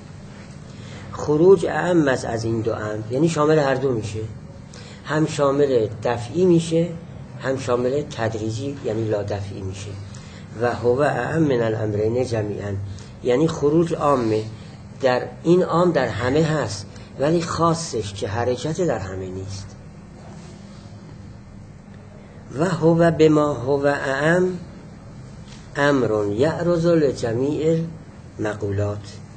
A: خروج اعم از این دو امر، یعنی شامل هر دو میشه، هم شامل دفعی میشه هم شامل تدریجی یعنی لا دفعی میشه. و هو اعم من الامرین جمیعاً یعنی خروج عامه، در این عام در همه هست، ولی خاصش که حرکت در همه نیست. و هو بما هو اعم امر یعرض لجمیع المقولات.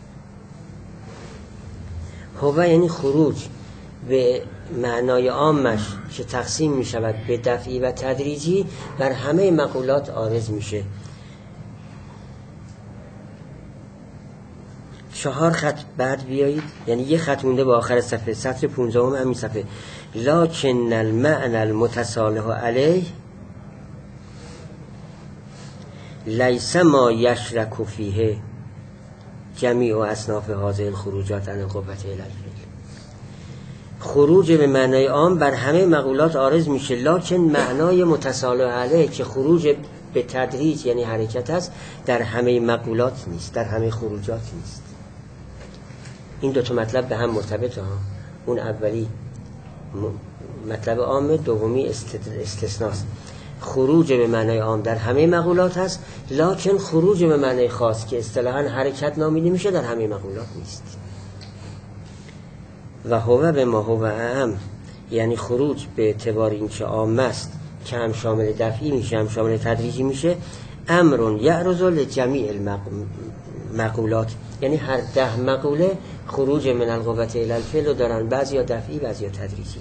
A: هو یعنی خروج به معنای عامش که تقسیم می شود به دفعی و تدریجی، بر همه مقولات عارض میشه. چهار خط بعد بیایید، یعنی یه خط مونده با آخر صفحه، سطر پونزدهم همین صفحه. لکن المعنى المتصالح علیه لیس ما یشرک فیه جمیع اصناف هذه الخروجات عن القوة الی الفعل. خروج به معنای عام بر همه مقولات عارض میشه، لکن معنای متصالح علیه که خروج به تدریج یعنی حرکت است، در همه مقولات نیست، در همه خروجات نیست. این دو تا مطلب به هم مرتبطه ها. اون اولی مطلب عام، دومی استثناست. خروج به معنای عام در همه مقولات هست، لکن خروج به معنای خاص که اصطلاحاً حرکت نامیده میشه در همه مقولات نیست. و هو به ما هو اعم یعنی خروج به اعتبار اینکه عام است که هم شامل دفعی میشه هم شامل تدریجی میشه، امر یعرض لجمیع المقولات، یعنی هر ده مقوله خروج من القوة الی الفعل رو دارن، بعضی ها دفعی بعضی ها تدریجی.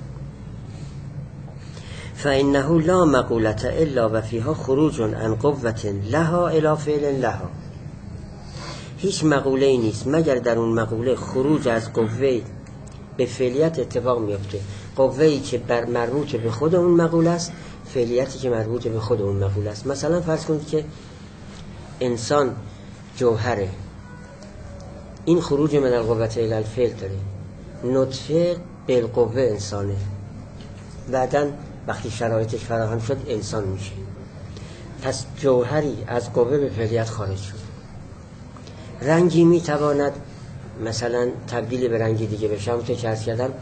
A: فإنه لا مقولة الا و فیها خروج عن قوة لها الی فعل لها. هیچ مقوله ای نیست مگر در اون مقوله خروج از قوه به فعلیت اتفاق میفته. قوه‌ای که بر مربوط به خود اون مقوله است، فعلیتی که مربوط به خود اون مقوله است. مثلا فرض کنید که انسان جوهره، این خروج من القوة الی الفعل داره. نطفه بالقوه انسانه، بعدن وقتی شرایطش فراهم شد انسان میشه. پس جوهری از قوه به فعلیت خارج شد. رنگی میتواند مثلا تبدیل به رنگی دیگه بشه، همونطور که عرض کردم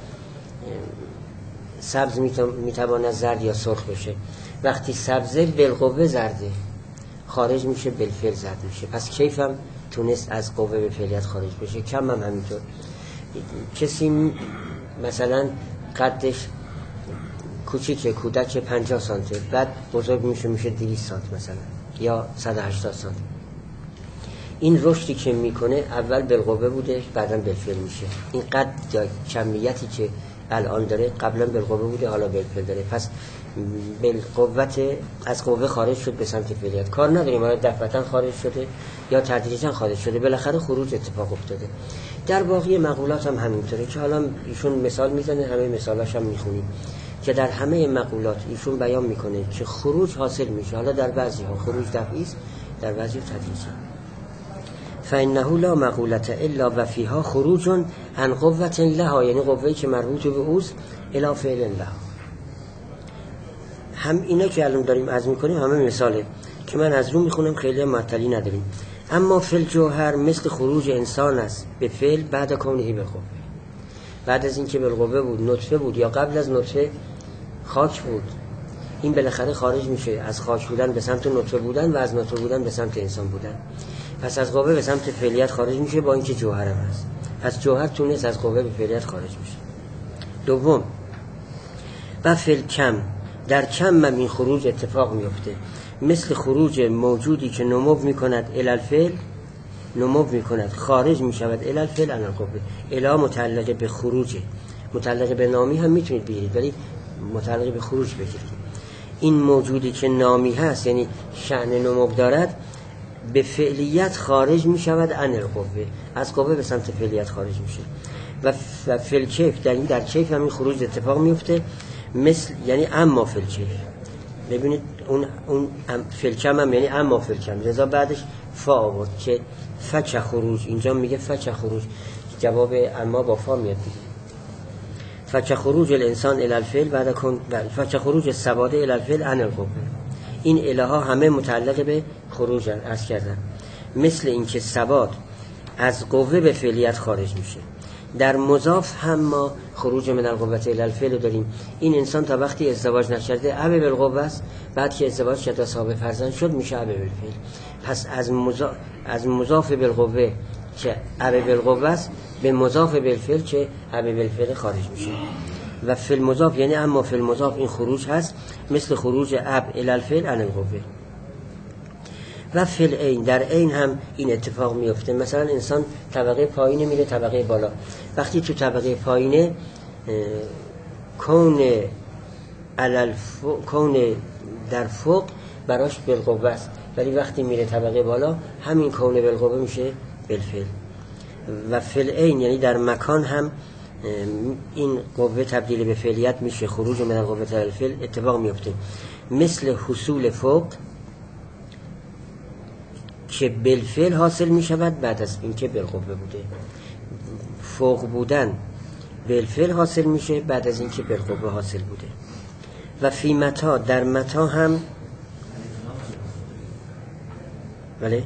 A: سبز میتواند زرد یا سرخ بشه. وقتی سبزه بالقوه زرده خارج میشه، بالفعل زرد میشه. پس کیف هم تونست از قوه به فعلیت خارج بشه. کم هم همینطور. کسی مثلا قدش کوچیکه، کودک پنجاه سانتی، بعد بزرگ میشه میشه دویست سانتی مثلا یا صد و هشتاد سانتی. این رشدی که میکنه اول بالقوه بوده بعدا بالفعل میشه. این قد یا کمیتی که الان داره قبلا بالقوه بوده حالا بالفعل داره. پس بالقوت از قوه خارج شد به سمت فعلیت. کار نداریم آیا دفعتا خارج شده یا تدریجا خارج شده، بالاخره خروج اتفاق افتاده. در باقی مقولات هم همینطوره که حالا ایشون مثال میزنه، همه مثالاش هم میخونیم که در همه مقولات ایشون بیان میکنه که خروج حاصل میشه. حالا در بعضی ها خروج دفعی است، در بعضی ها تدریجی. فإنه لا مقولة الا و فیها خروج عن قوة لها، یعنی قوه‌ای که مربوط به اوست الی فعل لها. هم اینا که الان داریم عرض میکنیم همه مثاله که من از رو میخونم، خیلی معطلی نداریم. اما فعل جوهر مثل خروج انسان است به فعل بعد کونه بالقوه. بعد از اینکه بالقوه بود، نطفه بود یا قبل از نطفه خاک بود، این بالاخره خارج میشه از خاک بودن به سمت نطفه بودن و از نطفه بودن به سمت انسان بودن. پس از قوه به سمت فعلیت خارج میشه با اینکه جوهر هم هست. پس جوهر تونست از قوه به فعلیت خارج میشه. دوم، و فعل کم، در کم هم این خروج اتفاق میفته، مثل خروج موجودی که نمو میکند الی الفعل، نمو میکند خارج میشود الی الفعل عن القوه. الی متعلق به خروجه، متعلق به نامی هم میتونید بگیرید ولی متعلق به خروج بگیرید. این موجودی که نامی هست یعنی شأن نمو دارد به فعلیت خارج میشود عن القوه، از قوه به سمت فعلیت خارج میشه. و فعل کیف، در این در کیف هم این خروج اتفاق میفته، مثل یعنی اما فعل کیف. ببینید اون اون فعل کم هم یعنی اما فعل کم، لذا بعدش فا آورد که فچ خروج. اینجا میگه فچ خروج، جواب اما با فا میاد دیگه. فچ خروج الانسان الی الفعل بعد کن، فچ خروج السواده الی الفعل عن القوه. این الها همه متعلق به خروج عرض کردن. مثل اینکه ثبات از قوه به فعلیت خارج میشه. در مضاف هم ما خروج من القوه الی الفعل داریم. این انسان تا وقتی ازدواج نکرده ابی بالقوه است، بعد که ازدواج کرد و صاحب فرزند شد میشه ابی بالفعل. پس از مضاف از مضاف بالقوه که ابی بالقوه است به مضاف بالفعل که ابی بالفعل خارج میشه. و فی المضاف یعنی اما فی المضاف این خروج هست، مثل خروج اب الی الفعل عن القوه. و فی العین، در عین هم این اتفاق میفته. مثلا انسان طبقه پایینه میره طبقه بالا، وقتی تو طبقه پایینه کون الف کون در فوق براش بالقوه است، ولی وقتی میره طبقه بالا همین کون بالقوه میشه بالفعل. و فی العین یعنی در مکان هم این قوه تبدیل به فعلیت میشه، خروج من القوه الی الفعل اتفاق میفته. مثل حصول فوق که بالفعل حاصل میشود بعد از اینکه بالقوه بوده. فوق بودن بالفعل حاصل میشه بعد از اینکه بالقوه حاصل بوده. و فی متا، در متا هم بله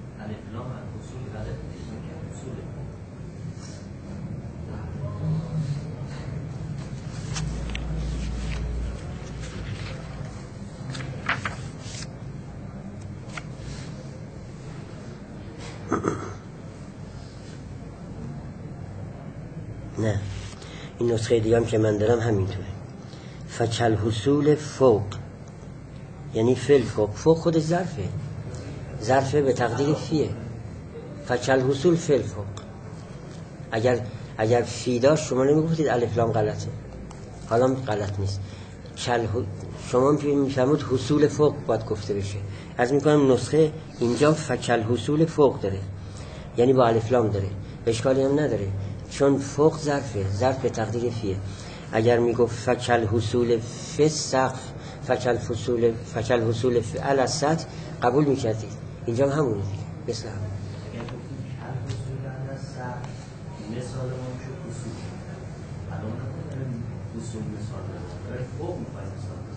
A: نه، این نسخه دیگه هم که من دارم همینطوره. فچل حصول فوق یعنی فل فوق، فوق خود ظرفه، ظرفه به تقدیر فیه. فچل حصول فل فوق. اگر اگر فی داشت شما نمیگفتید الف لام غلطه، حالا غلط نیست. چل شما میفهمید حصول فوق باید گفته بشه. از میکنم نسخه اینجا فچل حصول فوق داره یعنی با الف لام داره، اشکالی هم نداره چون فوق ظرفه، ظرف به تقدیر فیه. اگر میگفت فچل حصول فی سقف، فچل حصول فچل حصول فی علی سطح قبول میکردید. اینجا هم همونه دیگه، مثل هم
B: اگر گفتیم هر حصول علی سقف مثال ما میشه حصول، الان نکنیم حصول مثال داره فوق میخوایم مثال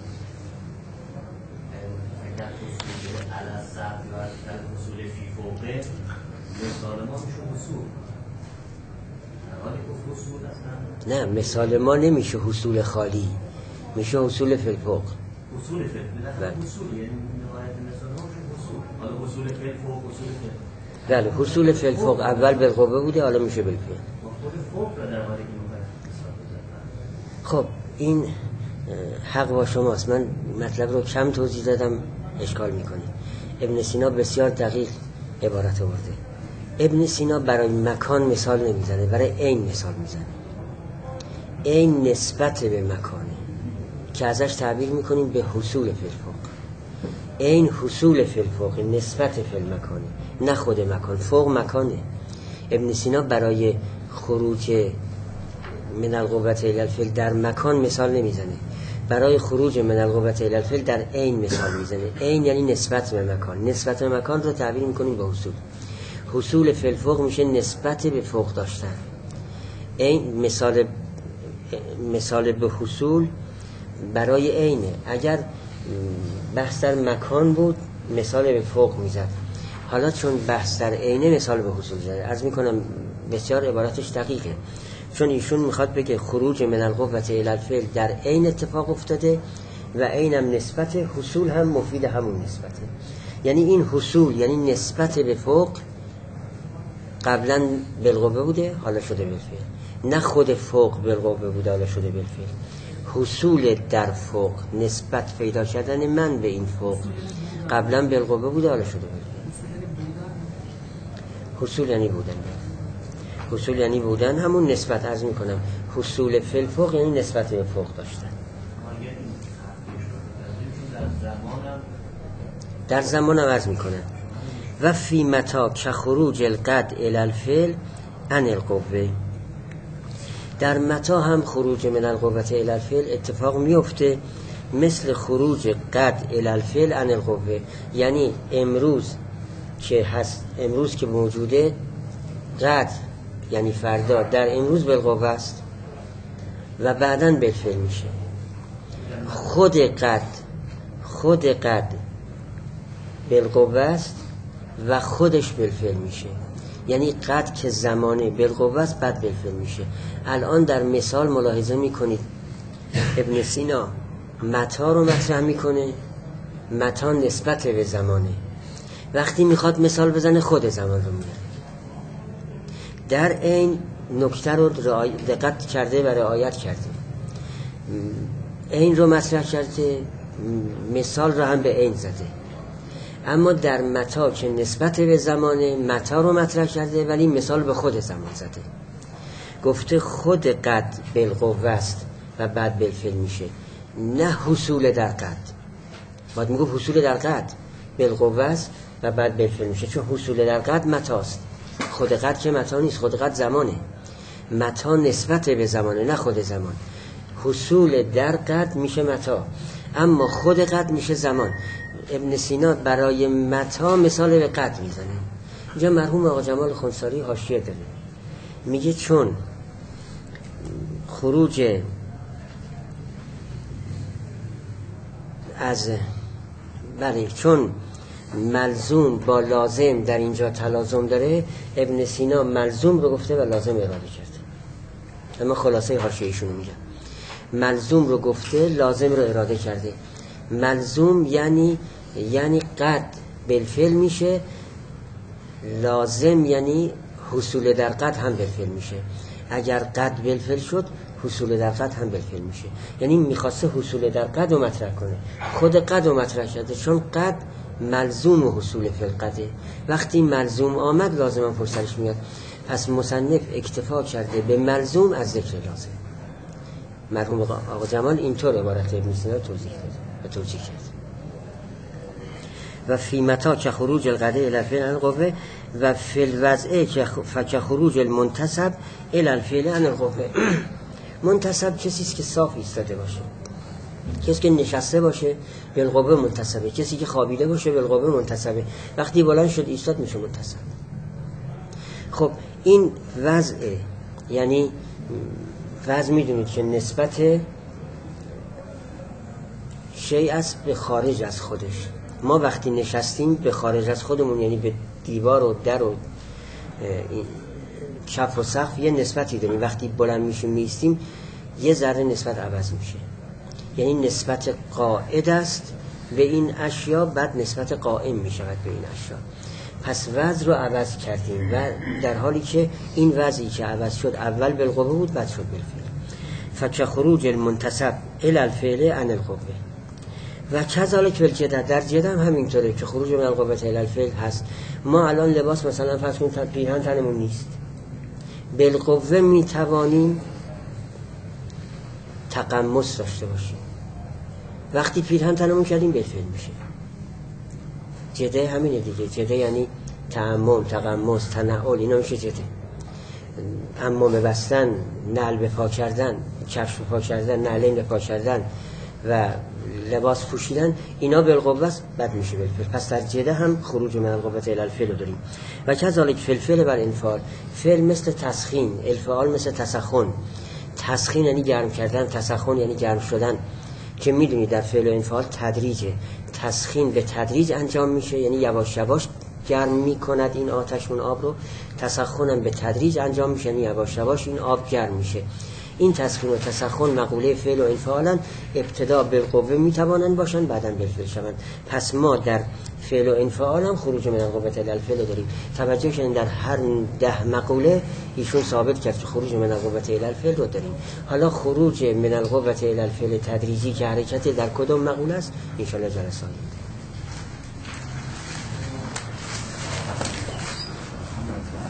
B: در اصول علی ضرب و در اصول فی فوقه مثال ما میشه اصول. حالی گفت اصول اصلا
A: نه، مثال ما نمیشه حصول خالی، میشه حصول فی الفوق.
B: اصول فی الفوق اصول یعنی نهایت مثال ما میشه اصول. حالا اصول فی الفوق اصول فی
A: بله، حصول فی الفوق اول بالقوه بوده، حالا میشه بالفعل.
B: خود فوق را در حالی که
A: خب این حق با شماست، من مطلب رو کم توضیح دادم، اشکال میکنه. ابن سینا بسیار دقیق عبارت آورده. ابن سینا برای مکان مثال نمیزنه، برای عین مثال میزنه. عین نسبت به مکانه که ازش تعبیر میکنیم به حصول فی الفوق. عین حصول فی الفوق، نسبت فی المکانه، نه خود مکان. فوق مکانه. ابن سینا برای خروج من القوة الی الفعل در مکان مثال نمیزنه، برای خروج من القوة الی الفعل در عین مثال میزنه. عین یعنی نسبت به مکان. نسبت به مکان رو تعبیر میکنیم به حصول. حصول فی الفوق میشه نسبت به فوق داشتن. عین مثال مثال به حصول برای عینه. اگر بحث در مکان بود مثال به فوق میزد، حالا چون بحث در عینه مثال به حصول زده. عرض میکنم بسیار عبارتش دقیقه، چون ایشون میخواد بگه خروج من القوة الی الفعل در عین اتفاق افتاده و عینم نسبت، حصول هم مفید همون نسبته. یعنی این حصول یعنی نسبت به فوق قبلا بالقوه بوده، حالا شده بالفعل. نه خود فوق بالقوه بوده، حالا شده بالفعل. حصول در فوق، نسبت پیدا کردن من به این فوق، قبلا بالقوه بوده، حالا شده بالفعل. حصول یعنی بودن. حصول یعنی بودن، همون نسبت. عرض میکنم حصول فی الفوق یعنی نسبت به فوق داشتن. در زمان عرض میکنم و فی متا که خروج القد الی الفعل عن القوه. در متا هم خروج من القوة الی الفعل اتفاق میفته، مثل خروج قد الی الفعل عن القوه. یعنی امروز که هست، امروز که موجوده، قد یعنی فردا در امروز بالقوه است و بعداً بالفعل میشه. خود قد خود قد بالقوه است و خودش بالفعل میشه. یعنی قد که زمانه بالقوه است، بعد بالفعل میشه. الان در مثال ملاحظه میکنید ابن سینا متا رو مطرح میکنه، متا نسبت به زمانه. وقتی میخواد مثال بزنه خود زمان رو میاره. در این نکته رو دقت کرده و رعایت کرده. این رو مطرح کرده، مثال رو هم به این زده. اما در متا که نسبت به زمانه، متا رو مطرح کرده ولی مثال به خود زمان زده. گفته خود قد بالقوه است و بعد بالفعل میشه، نه حصول در قد. باید میگه حصول در قد بالقوه است و بعد بالفعل میشه، چون حصول در قد متاست. خود قد که متا نیست، خود قد زمانه. متا نسبت به زمانه، نه خود زمان. حصول در قد میشه متا، اما خود قد میشه زمان. ابن سینا برای متا مثال به قد میزنه. اینجا مرحوم آقا جمال خنثاری حاشیه داره، میگه چون خروج از بله چون ملزوم با لازم در اینجا تلازم داره، ابن سینا ملزوم رو گفته و لازم اراده کرده. اما خلاصه حاشیه ایشونو میگم، ملزوم رو گفته، لازم رو اراده کرده. ملزوم یعنی یعنی قد بالفعل میشه، لازم یعنی حصول در قد هم بالفعل میشه. اگر قد بالفعل شد، حصول در قد هم بالفعل میشه. یعنی میخواسته حصول در قد رو مطرح کنه، خود قد رو مطرح کرده، چون قد ملزوم و حصول فی القده. وقتی ملزوم آمد لازم هم پشتش میاد. پس مصنف اکتفا کرده به ملزوم از ذکر لازم. مرحوم آقا جمال اینطور عبارت ابن سینا توضیح داده و توجیه کرد. و فی متا که خروج القده الی الفعل عن القوه و فی الوضع که خروج المنتصب الی الفعل عن القوه. منتصب کسی است که صاف ایستاده باشه، کسی که نشسته باشه بالقوه منتصبه، کسی که خوابیده باشه بالقوه منتصبه. وقتی بلند شد ایستاد میشه منتصب. خب این وضع یعنی وضع میدونید که نسبت شیء است به خارج از خودش. ما وقتی نشستیم به خارج از خودمون، یعنی به دیوار و در و این کف و سقف یه نسبتی داریم. وقتی بلند میشیم میستیم یه ذره نسبت عوض میشه، یعنی نسبت قاعد است به این اشیا، بعد نسبت قائم میشود به این اشیا. پس وضع رو عوض کردیم و در حالی که این وضعی که عوض شد اول بالقوه بود بعد شد بالفعل. فک خروج المنتسب الی الفعل عن القوه و کذالک بالجدل، در جدل هم همینطوره که خروج من القوه الی الفعل هست. ما الان لباس مثلا فرض کنیم پیرهن تنمون نیست، بالقوه میتوانیم تقمص داشته باشیم، وقتی پیرهن تنمون کردیم بالفعل میشه. جده همینه دیگه، جده یعنی تعمم، تقمص، تنعل، اینا میشه جده. عمامه بستن، نعل به پا کردن، کفش به پا کردن، نعلین به پا کردن و لباس پوشیدن، اینا بالقوه است، بد میشه بالفعل. پس در جده هم خروج من القوه الی الفعل داریم. و کذالک فی الفعل بر انفعال، فعل مثل تسخین، الفعال مثل تسخن. تسخین یعنی گرم کردن، تسخن یعنی گرم شدن، که میدونی در فعل و انفعال تدریجه. تسخین به تدریج انجام میشه، یعنی یواش یواش گرم میکند این آتش اون آب رو. تسخن هم به تدریج انجام میشه، یعنی یواش یواش این آب گرم میشه. این تسخین و تسخن مقوله فعل و انفعالن، ابتدا بالقوه میتوانند باشن بعداً بالفعل شوند. پس ما در فعل و انفعال هم خروج من القوه الی الفعل داریم. توجه کنید در هر ده مقوله ایشون ثابت کرد که خروج من القوه الی الفعل رو داریم. حالا خروج من القوه الی الفعل تدریجی که حرکت در کدام مقوله است ان شاء الله جلسه